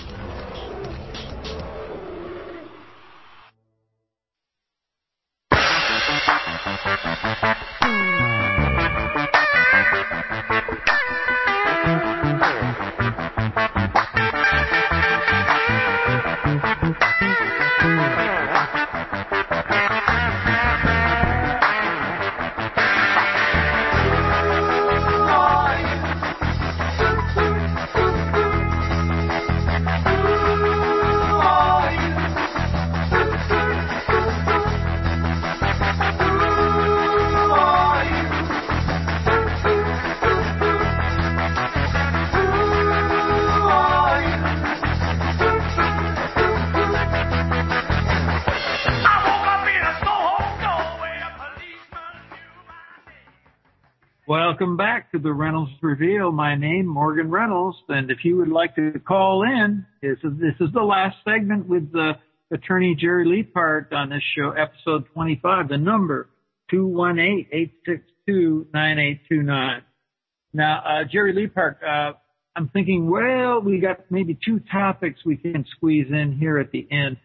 Welcome back to the Reynolds Reveal. My name, Morgan Reynolds, and if you would like to call in, this is, this is the last segment with uh, attorney Jerry Leapart on this show, episode twenty-five. The number, two one eight, eight six two, nine eight two nine. Now, uh, Jerry Leapart, uh, I'm thinking, well, we got maybe two topics we can squeeze in here at the end.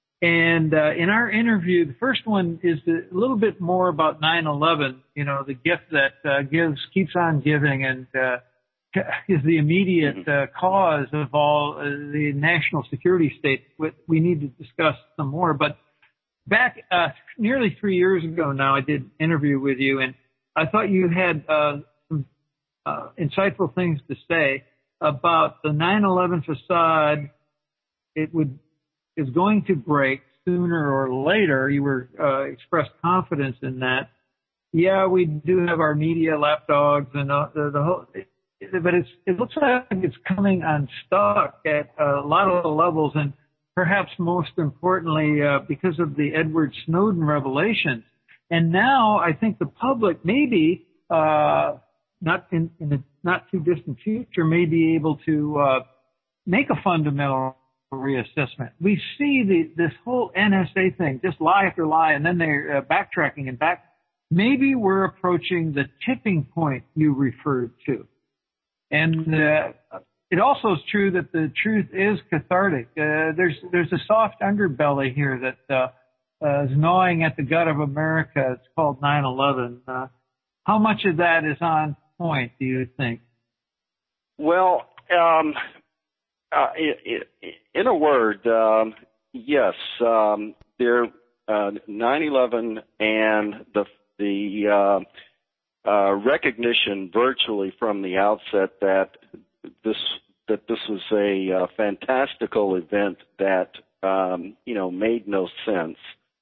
And uh, in our interview, the first one is a little bit more about nine eleven, you know, the gift that uh, gives, keeps on giving, and uh, is the immediate uh, cause of all uh, the national security state. We need to discuss some more. But back uh, nearly three years ago now, I did an interview with you, and I thought you had uh, some uh, insightful things to say about the nine eleven facade. It would is going to break sooner or later. You were uh, expressed confidence in that. Yeah, we do have our media lapdogs and uh, the, the whole, it, but it's it looks like it's coming unstuck at a lot of levels, and perhaps most importantly uh, because of the Edward Snowden revelations. And now I think the public maybe uh, not in, in the not too distant future may be able to uh, make a fundamental reassessment. We see the, this whole N S A thing, just lie after lie, and then they're uh, backtracking and back. Maybe we're approaching the tipping point you referred to. And uh, it also is true that the truth is cathartic. Uh, there's there's a soft underbelly here that uh, uh, is gnawing at the gut of America. It's called nine eleven. Uh, how much of that is on point, do you think? Well, um, Uh, in a word, um, yes, um, there, uh, nine eleven and the the uh, uh, recognition virtually from the outset that this that this was a uh, fantastical event that um, you know made no sense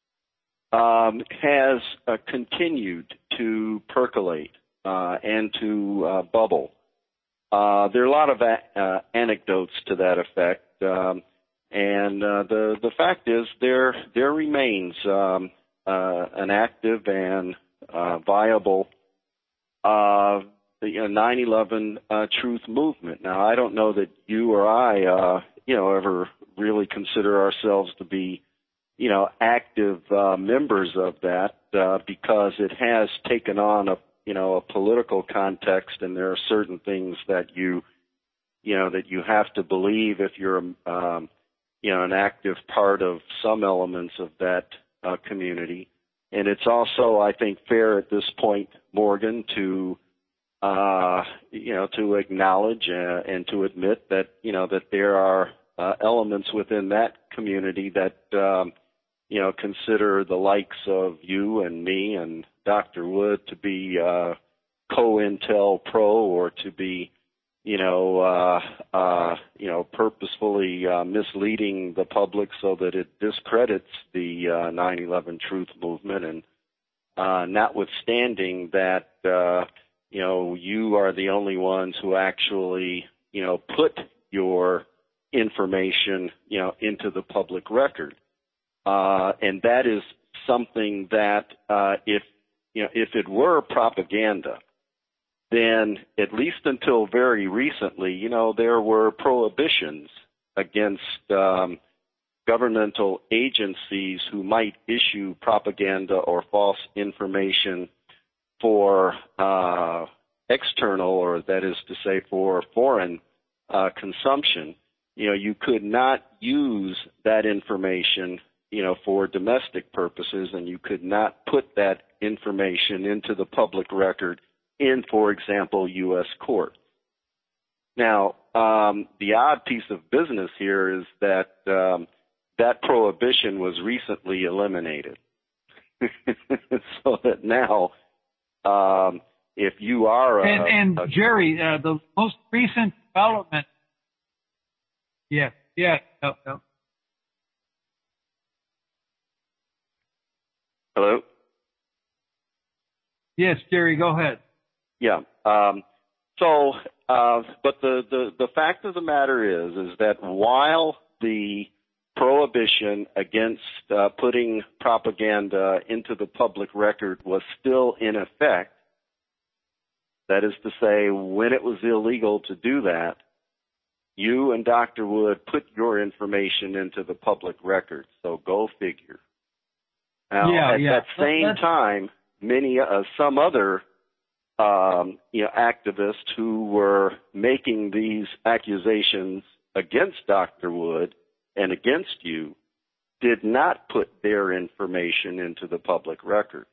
um, has uh, continued to percolate uh, and to uh, bubble. Uh, there are a lot of a, uh, anecdotes to that effect, um, And uh, the the fact is, there there remains um, uh, an active and uh, viable uh, the nine eleven uh, truth movement. Now, I don't know that you or I, uh, you know, ever really consider ourselves to be, you know, active uh, members of that uh, because it has taken on a, you know, a political context, and there are certain things that you, you know, that you have to believe if you're, um, you know, an active part of some elements of that uh, community. And it's also, I think, fair at this point, Morgan, to, uh, you know, to acknowledge uh, and to admit that, you know, that there are uh, elements within that community that, um, you know, consider the likes of you and me and Doctor Wood to be uh, COINTELPRO, or to be, you know, uh, uh, you know, purposefully uh, misleading the public so that it discredits the uh, nine eleven truth movement. And uh, notwithstanding that, uh, you know, you are the only ones who actually, you know, put your information, you know, into the public record. Uh, and that is something that uh, if, you know, if it were propaganda, then at least until very recently, you know, there were prohibitions against um, governmental agencies who might issue propaganda or false information for uh, external, or that is to say for foreign uh, consumption. You know, you could not use that information, you know, for domestic purposes, and you could not put that information into the public record in, for example, U S court. Now, um, the odd piece of business here is that um, that prohibition was recently eliminated. So that now, um, if you are a... And, and a, Jerry, uh, the most recent development... Yes, yes, no, no. Hello? Yes, Jerry, go ahead. Yeah. Um, so, uh, but the, the, the fact of the matter is, is that while the prohibition against uh, putting propaganda into the public record was still in effect, that is to say, when it was illegal to do that, you and Doctor Wood put your information into the public record. So go figure. Now, yeah, at yeah. that same That's... time, many, uh, some other Um, you know, activists who were making these accusations against Doctor Wood and against you did not put their information into the public record,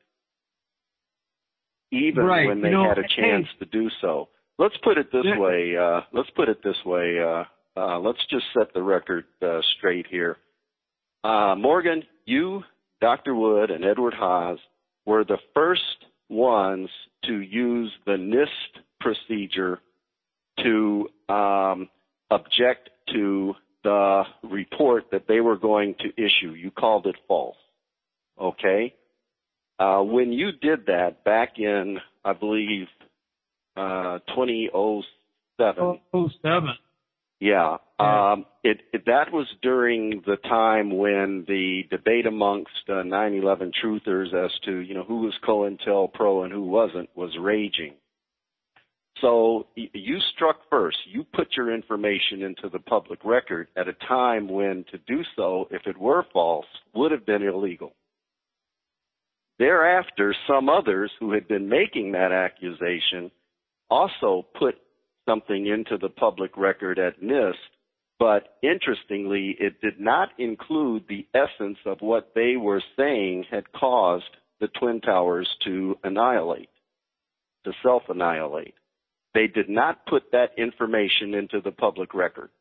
even right. when they you know, had a chance hey, to do so. Let's put it this yeah. way. Uh, let's put it this way. Uh, uh, let's just set the record uh, straight here. Uh, Morgan, you, Doctor Wood, and Edward Haas were the first ones to use the NIST procedure to um, object to the report that they were going to issue. You called it false. Okay? Uh, when you did that back in, I believe, uh, twenty oh seven. oh seven. Yeah. Um, it, it, that was during the time when the debate amongst uh, nine eleven truthers as to, you know, who was COINTELPRO and who wasn't was raging. So y- you struck first. You put your information into the public record at a time when to do so, if it were false, would have been illegal. Thereafter, some others who had been making that accusation also put something into the public record at NIST, but interestingly, it did not include the essence of what they were saying had caused the Twin Towers to annihilate, to self-annihilate. They did not put that information into the public record.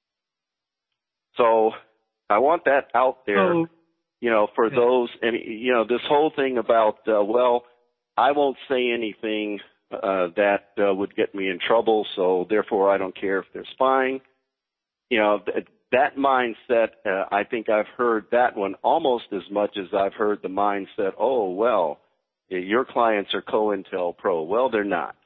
So I want that out there, oh. you know, for yeah. those, and, you know, this whole thing about, uh, well, I won't say anything Uh, that uh, would get me in trouble, so therefore I don't care if they're spying. You know, th- that mindset, uh, I think I've heard that one almost as much as I've heard the mindset, oh, well, your clients are COINTELPRO. Well, they're not.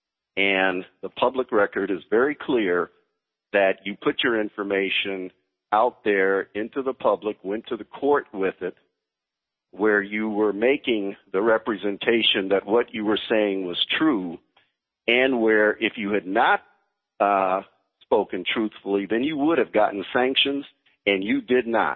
And the public record is very clear that you put your information out there into the public, went to the court with it, where you were making the representation that what you were saying was true, and where if you had not uh, spoken truthfully, then you would have gotten sanctions, and you did not,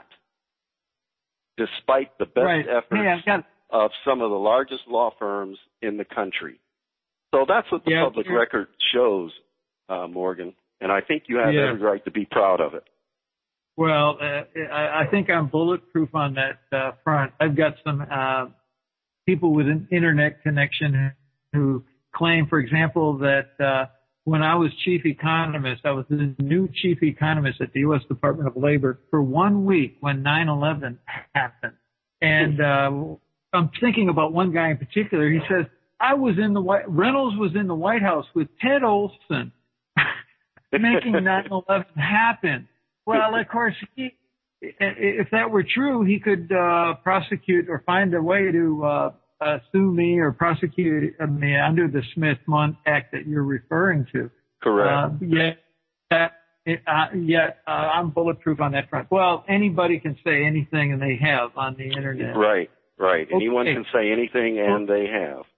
despite the best right. efforts yeah, got- of some of the largest law firms in the country. So that's what the yeah, public record shows, uh, Morgan, and I think you have yeah. every right to be proud of it. Well, uh, I, I think I'm bulletproof on that uh, front. I've got some uh, people with an internet connection who claim, for example, that uh, when I was chief economist, I was the new chief economist at the U S Department of Labor for one week when nine eleven happened. And uh, I'm thinking about one guy in particular. He says, I was in the White, Reynolds was in the White House with Ted Olson making nine eleven happen. Well, of course, he, if that were true, he could uh, prosecute or find a way to uh, uh, sue me or prosecute me under the Smith-Mundt Act that you're referring to. Correct. Uh, yet, that, uh, yet uh, I'm bulletproof on that front. Well, anybody can say anything, and they have on the internet. Right, right. Okay. Anyone can say anything, and they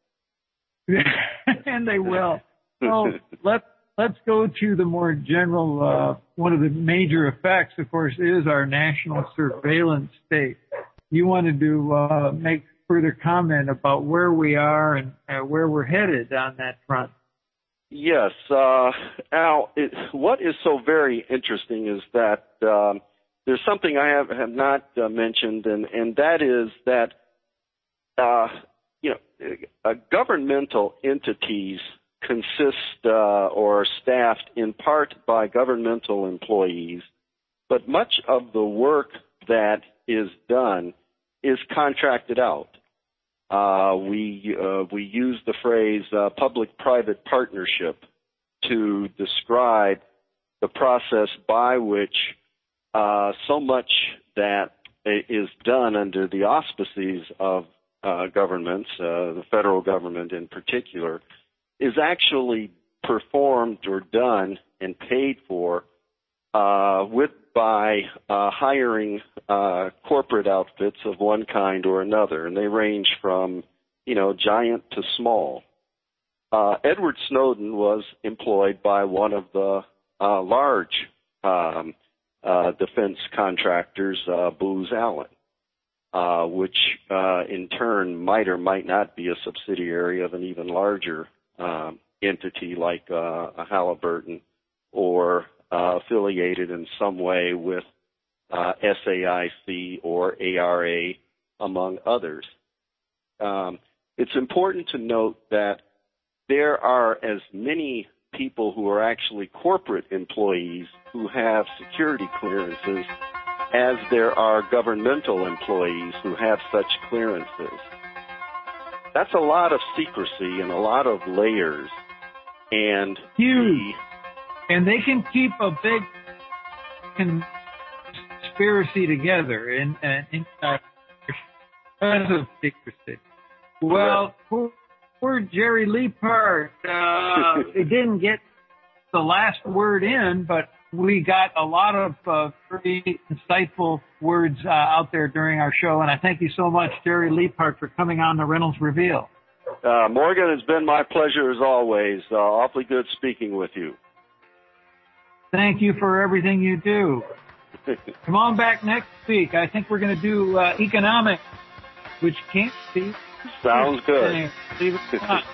have. And they will. So let's let's go to the more general. Uh, one of the major effects, of course, is our national surveillance state. You wanted to uh, make further comment about where we are and uh, where we're headed on that front. Yes, uh, Al. It, what is so very interesting is that um, there's something I have have not uh, mentioned, and and that is that. Uh, You know, uh, governmental entities consist uh, or are staffed in part by governmental employees, but much of the work that is done is contracted out. Uh, we uh, we use the phrase uh, public-private partnership to describe the process by which uh, so much that is done under the auspices of Uh, governments, uh, the federal government in particular, is actually performed or done and paid for uh, with by uh, hiring uh, corporate outfits of one kind or another, and they range from, you know, giant to small. Uh, Edward Snowden was employed by one of the uh, large um, uh, defense contractors, uh, Booz Allen. Uh, which uh, in turn might or might not be a subsidiary of an even larger um, entity like uh, a Halliburton, or uh, affiliated in some way with uh, S A I C or A R A, among others. Um, it's important to note that there are as many people who are actually corporate employees who have security clearances as there are governmental employees who have such clearances. That's a lot of secrecy and a lot of layers. And huge. And they can keep a big conspiracy together in, in, uh, because of secrecy. Well, poor, poor Jerry Leapart, uh, it didn't get the last word in, but we got a lot of uh, pretty insightful words uh, out there during our show, and I thank you so much, Jerry Leapart, for coming on the Reynolds Reveal. Uh, Morgan, it's been my pleasure as always. Uh, awfully good speaking with you. Thank you for everything you do. Come on back next week. I think we're going to do uh, economics, which can't be. Sounds good. Believe it or not.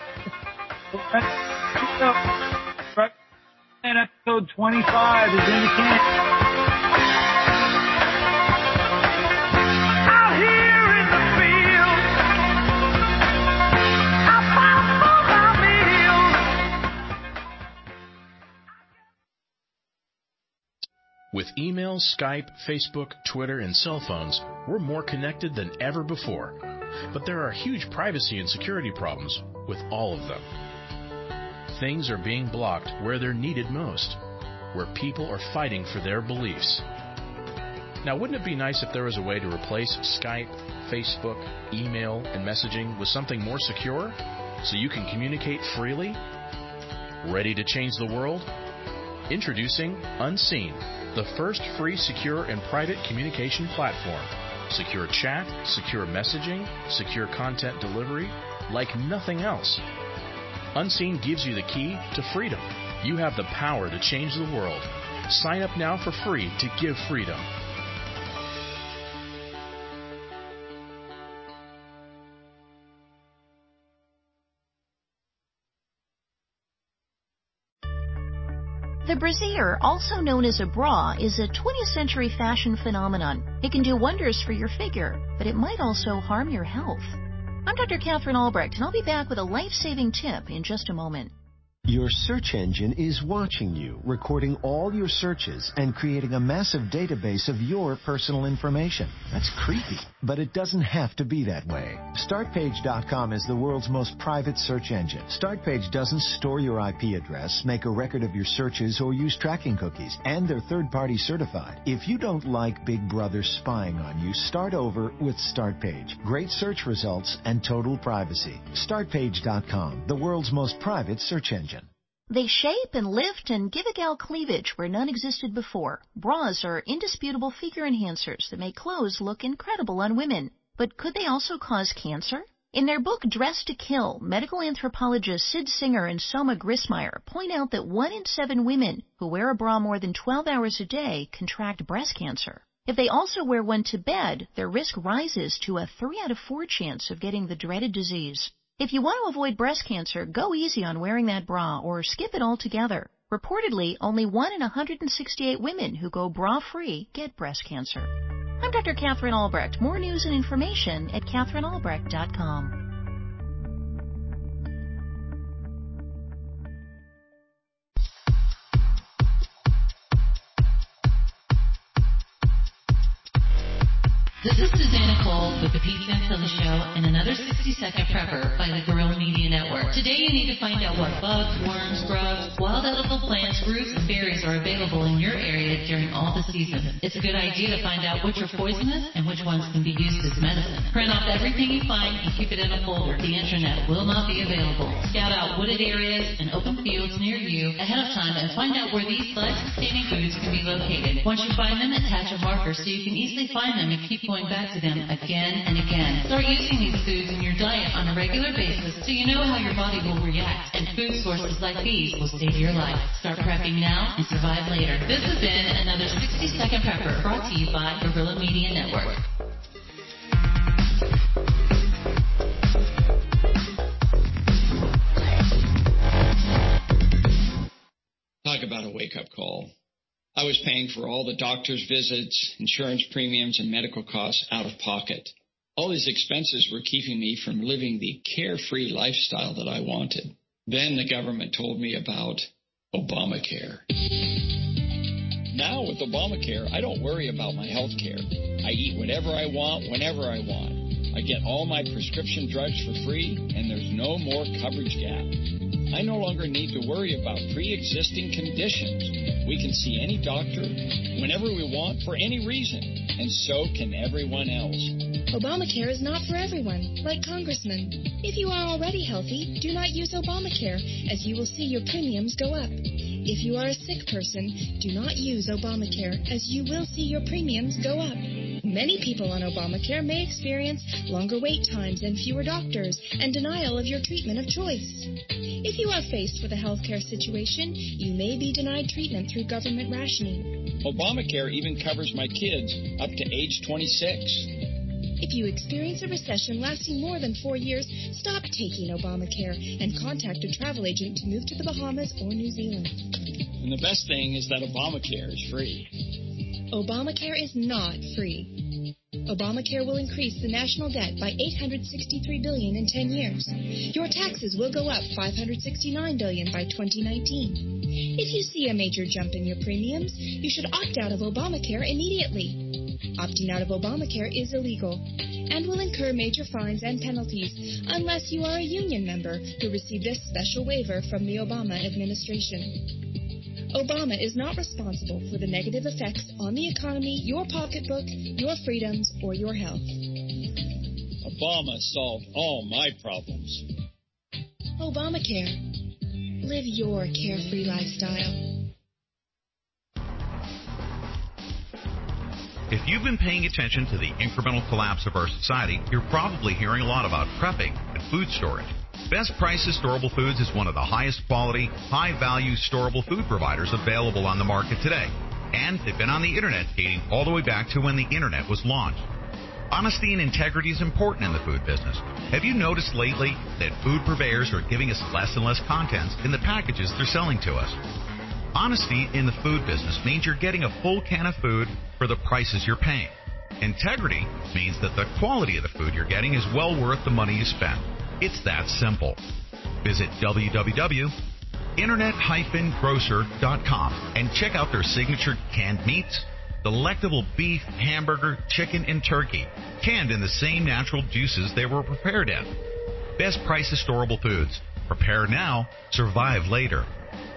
Right. And episode twenty-five is in the can. Out here in the field, I fight for my meals. With email, Skype, Facebook, Twitter, and cell phones, we're more connected than ever before. But there are huge privacy and security problems with all of them. Things are being blocked where they're needed most, where people are fighting for their beliefs. Now, wouldn't it be nice if there was a way to replace Skype, Facebook, email, and messaging with something more secure so you can communicate freely? Ready to change the world? Introducing Unseen, the first free, secure, and private communication platform. Secure chat, secure messaging, secure content delivery, like nothing else. Unseen gives you the key to freedom. You have the power to change the world. Sign up now for free to give freedom. The brassiere, also known as a bra, is a twentieth century fashion phenomenon. It can do wonders for your figure, but it might also harm your health. I'm Doctor Catherine Albrecht, and I'll be back with a life-saving tip in just a moment. Your search engine is watching you, recording all your searches and creating a massive database of your personal information. That's creepy, but it doesn't have to be that way. Start Page dot com is the world's most private search engine. StartPage doesn't store your I P address, make a record of your searches, or use tracking cookies, and they're third-party certified. If you don't like Big Brother spying on you, start over with StartPage. Great search results and total privacy. Start Page dot com, the world's most private search engine. They shape and lift and give a gal cleavage where none existed before. Bras are indisputable figure enhancers that make clothes look incredible on women. But could they also cause cancer? In their book Dress to Kill, medical anthropologists Sid Singer and Soma Grismeyer point out that one in seven women who wear a bra more than twelve hours a day contract breast cancer. If they also wear one to bed, their risk rises to a three out of four chance of getting the dreaded disease. If you want to avoid breast cancer, go easy on wearing that bra or skip it altogether. Reportedly, only one in one hundred sixty-eight women who go bra-free get breast cancer. I'm Doctor Catherine Albrecht. More news and information at Catherine Albrecht dot com. This is Susanna Cole with the Pete Van Show and another sixty-second prepper by the Gorilla Media Network. Today you need to find out what bugs, worms, grubs, wild edible plants, roots, and berries are available in your area during all the seasons. It's a good idea to find out which are poisonous and which ones can be used as medicine. Print off everything you find and keep it in a folder. The internet will not be available. Scout out wooded areas and open fields near you ahead of time and find out where these life-sustaining foods can be located. Once you find them, attach a marker so you can easily find them and keep going back to them again and again. Start using these foods in your diet on a regular basis so you know how your body will react, and food sources like these will save your life. Start prepping now and survive later. This has been another sixty-second prepper brought to you by Gorilla Media Network. Talk about a wake-up call. I was paying for all the doctor's visits, insurance premiums, and medical costs out of pocket. All these expenses were keeping me from living the carefree lifestyle that I wanted. Then the government told me about Obamacare. Now with Obamacare, I don't worry about my health care. I eat whatever I want, whenever I want. I get all my prescription drugs for free, and there's no more coverage gap. I no longer need to worry about pre-existing conditions. We can see any doctor whenever we want for any reason, and so can everyone else. Obamacare is not for everyone, like Congressman. If you are already healthy, do not use Obamacare, as you will see your premiums go up. If you are a sick person, do not use Obamacare, as you will see your premiums go up. Many people on Obamacare may experience longer wait times and fewer doctors, and denial of your treatment of choice. If you are faced with a healthcare situation, you may be denied treatment through government rationing. Obamacare even covers my kids up to age twenty-six. If you experience a recession lasting more than four years, stop taking Obamacare and contact a travel agent to move to the Bahamas or New Zealand. And the best thing is that Obamacare is free. Obamacare is not free. Obamacare will increase the national debt by eight hundred sixty-three billion dollars in ten years. Your taxes will go up five hundred sixty-nine billion dollars by twenty nineteen. If you see a major jump in your premiums, you should opt out of Obamacare immediately. Opting out of Obamacare is illegal and will incur major fines and penalties unless you are a union member who received a special waiver from the Obama administration. Obama is not responsible for the negative effects on the economy, your pocketbook, your freedoms, or your health. Obama solved all my problems. Obamacare. Live your carefree lifestyle. If you've been paying attention to the incremental collapse of our society, you're probably hearing a lot about prepping and food storage. Best Prices Storable Foods is one of the highest quality, high-value storable food providers available on the market today. And they've been on the internet dating all the way back to when the internet was launched. Honesty and integrity is important in the food business. Have you noticed lately that food purveyors are giving us less and less contents in the packages they're selling to us? Honesty in the food business means you're getting a full can of food for the prices you're paying. Integrity means that the quality of the food you're getting is well worth the money you spend. It's that simple. Visit w w w dot internet dash grocer dot com and check out their signature canned meats, delectable beef, hamburger, chicken, and turkey, canned in the same natural juices they were prepared in. Best Prices Storable Foods. Prepare now, survive later.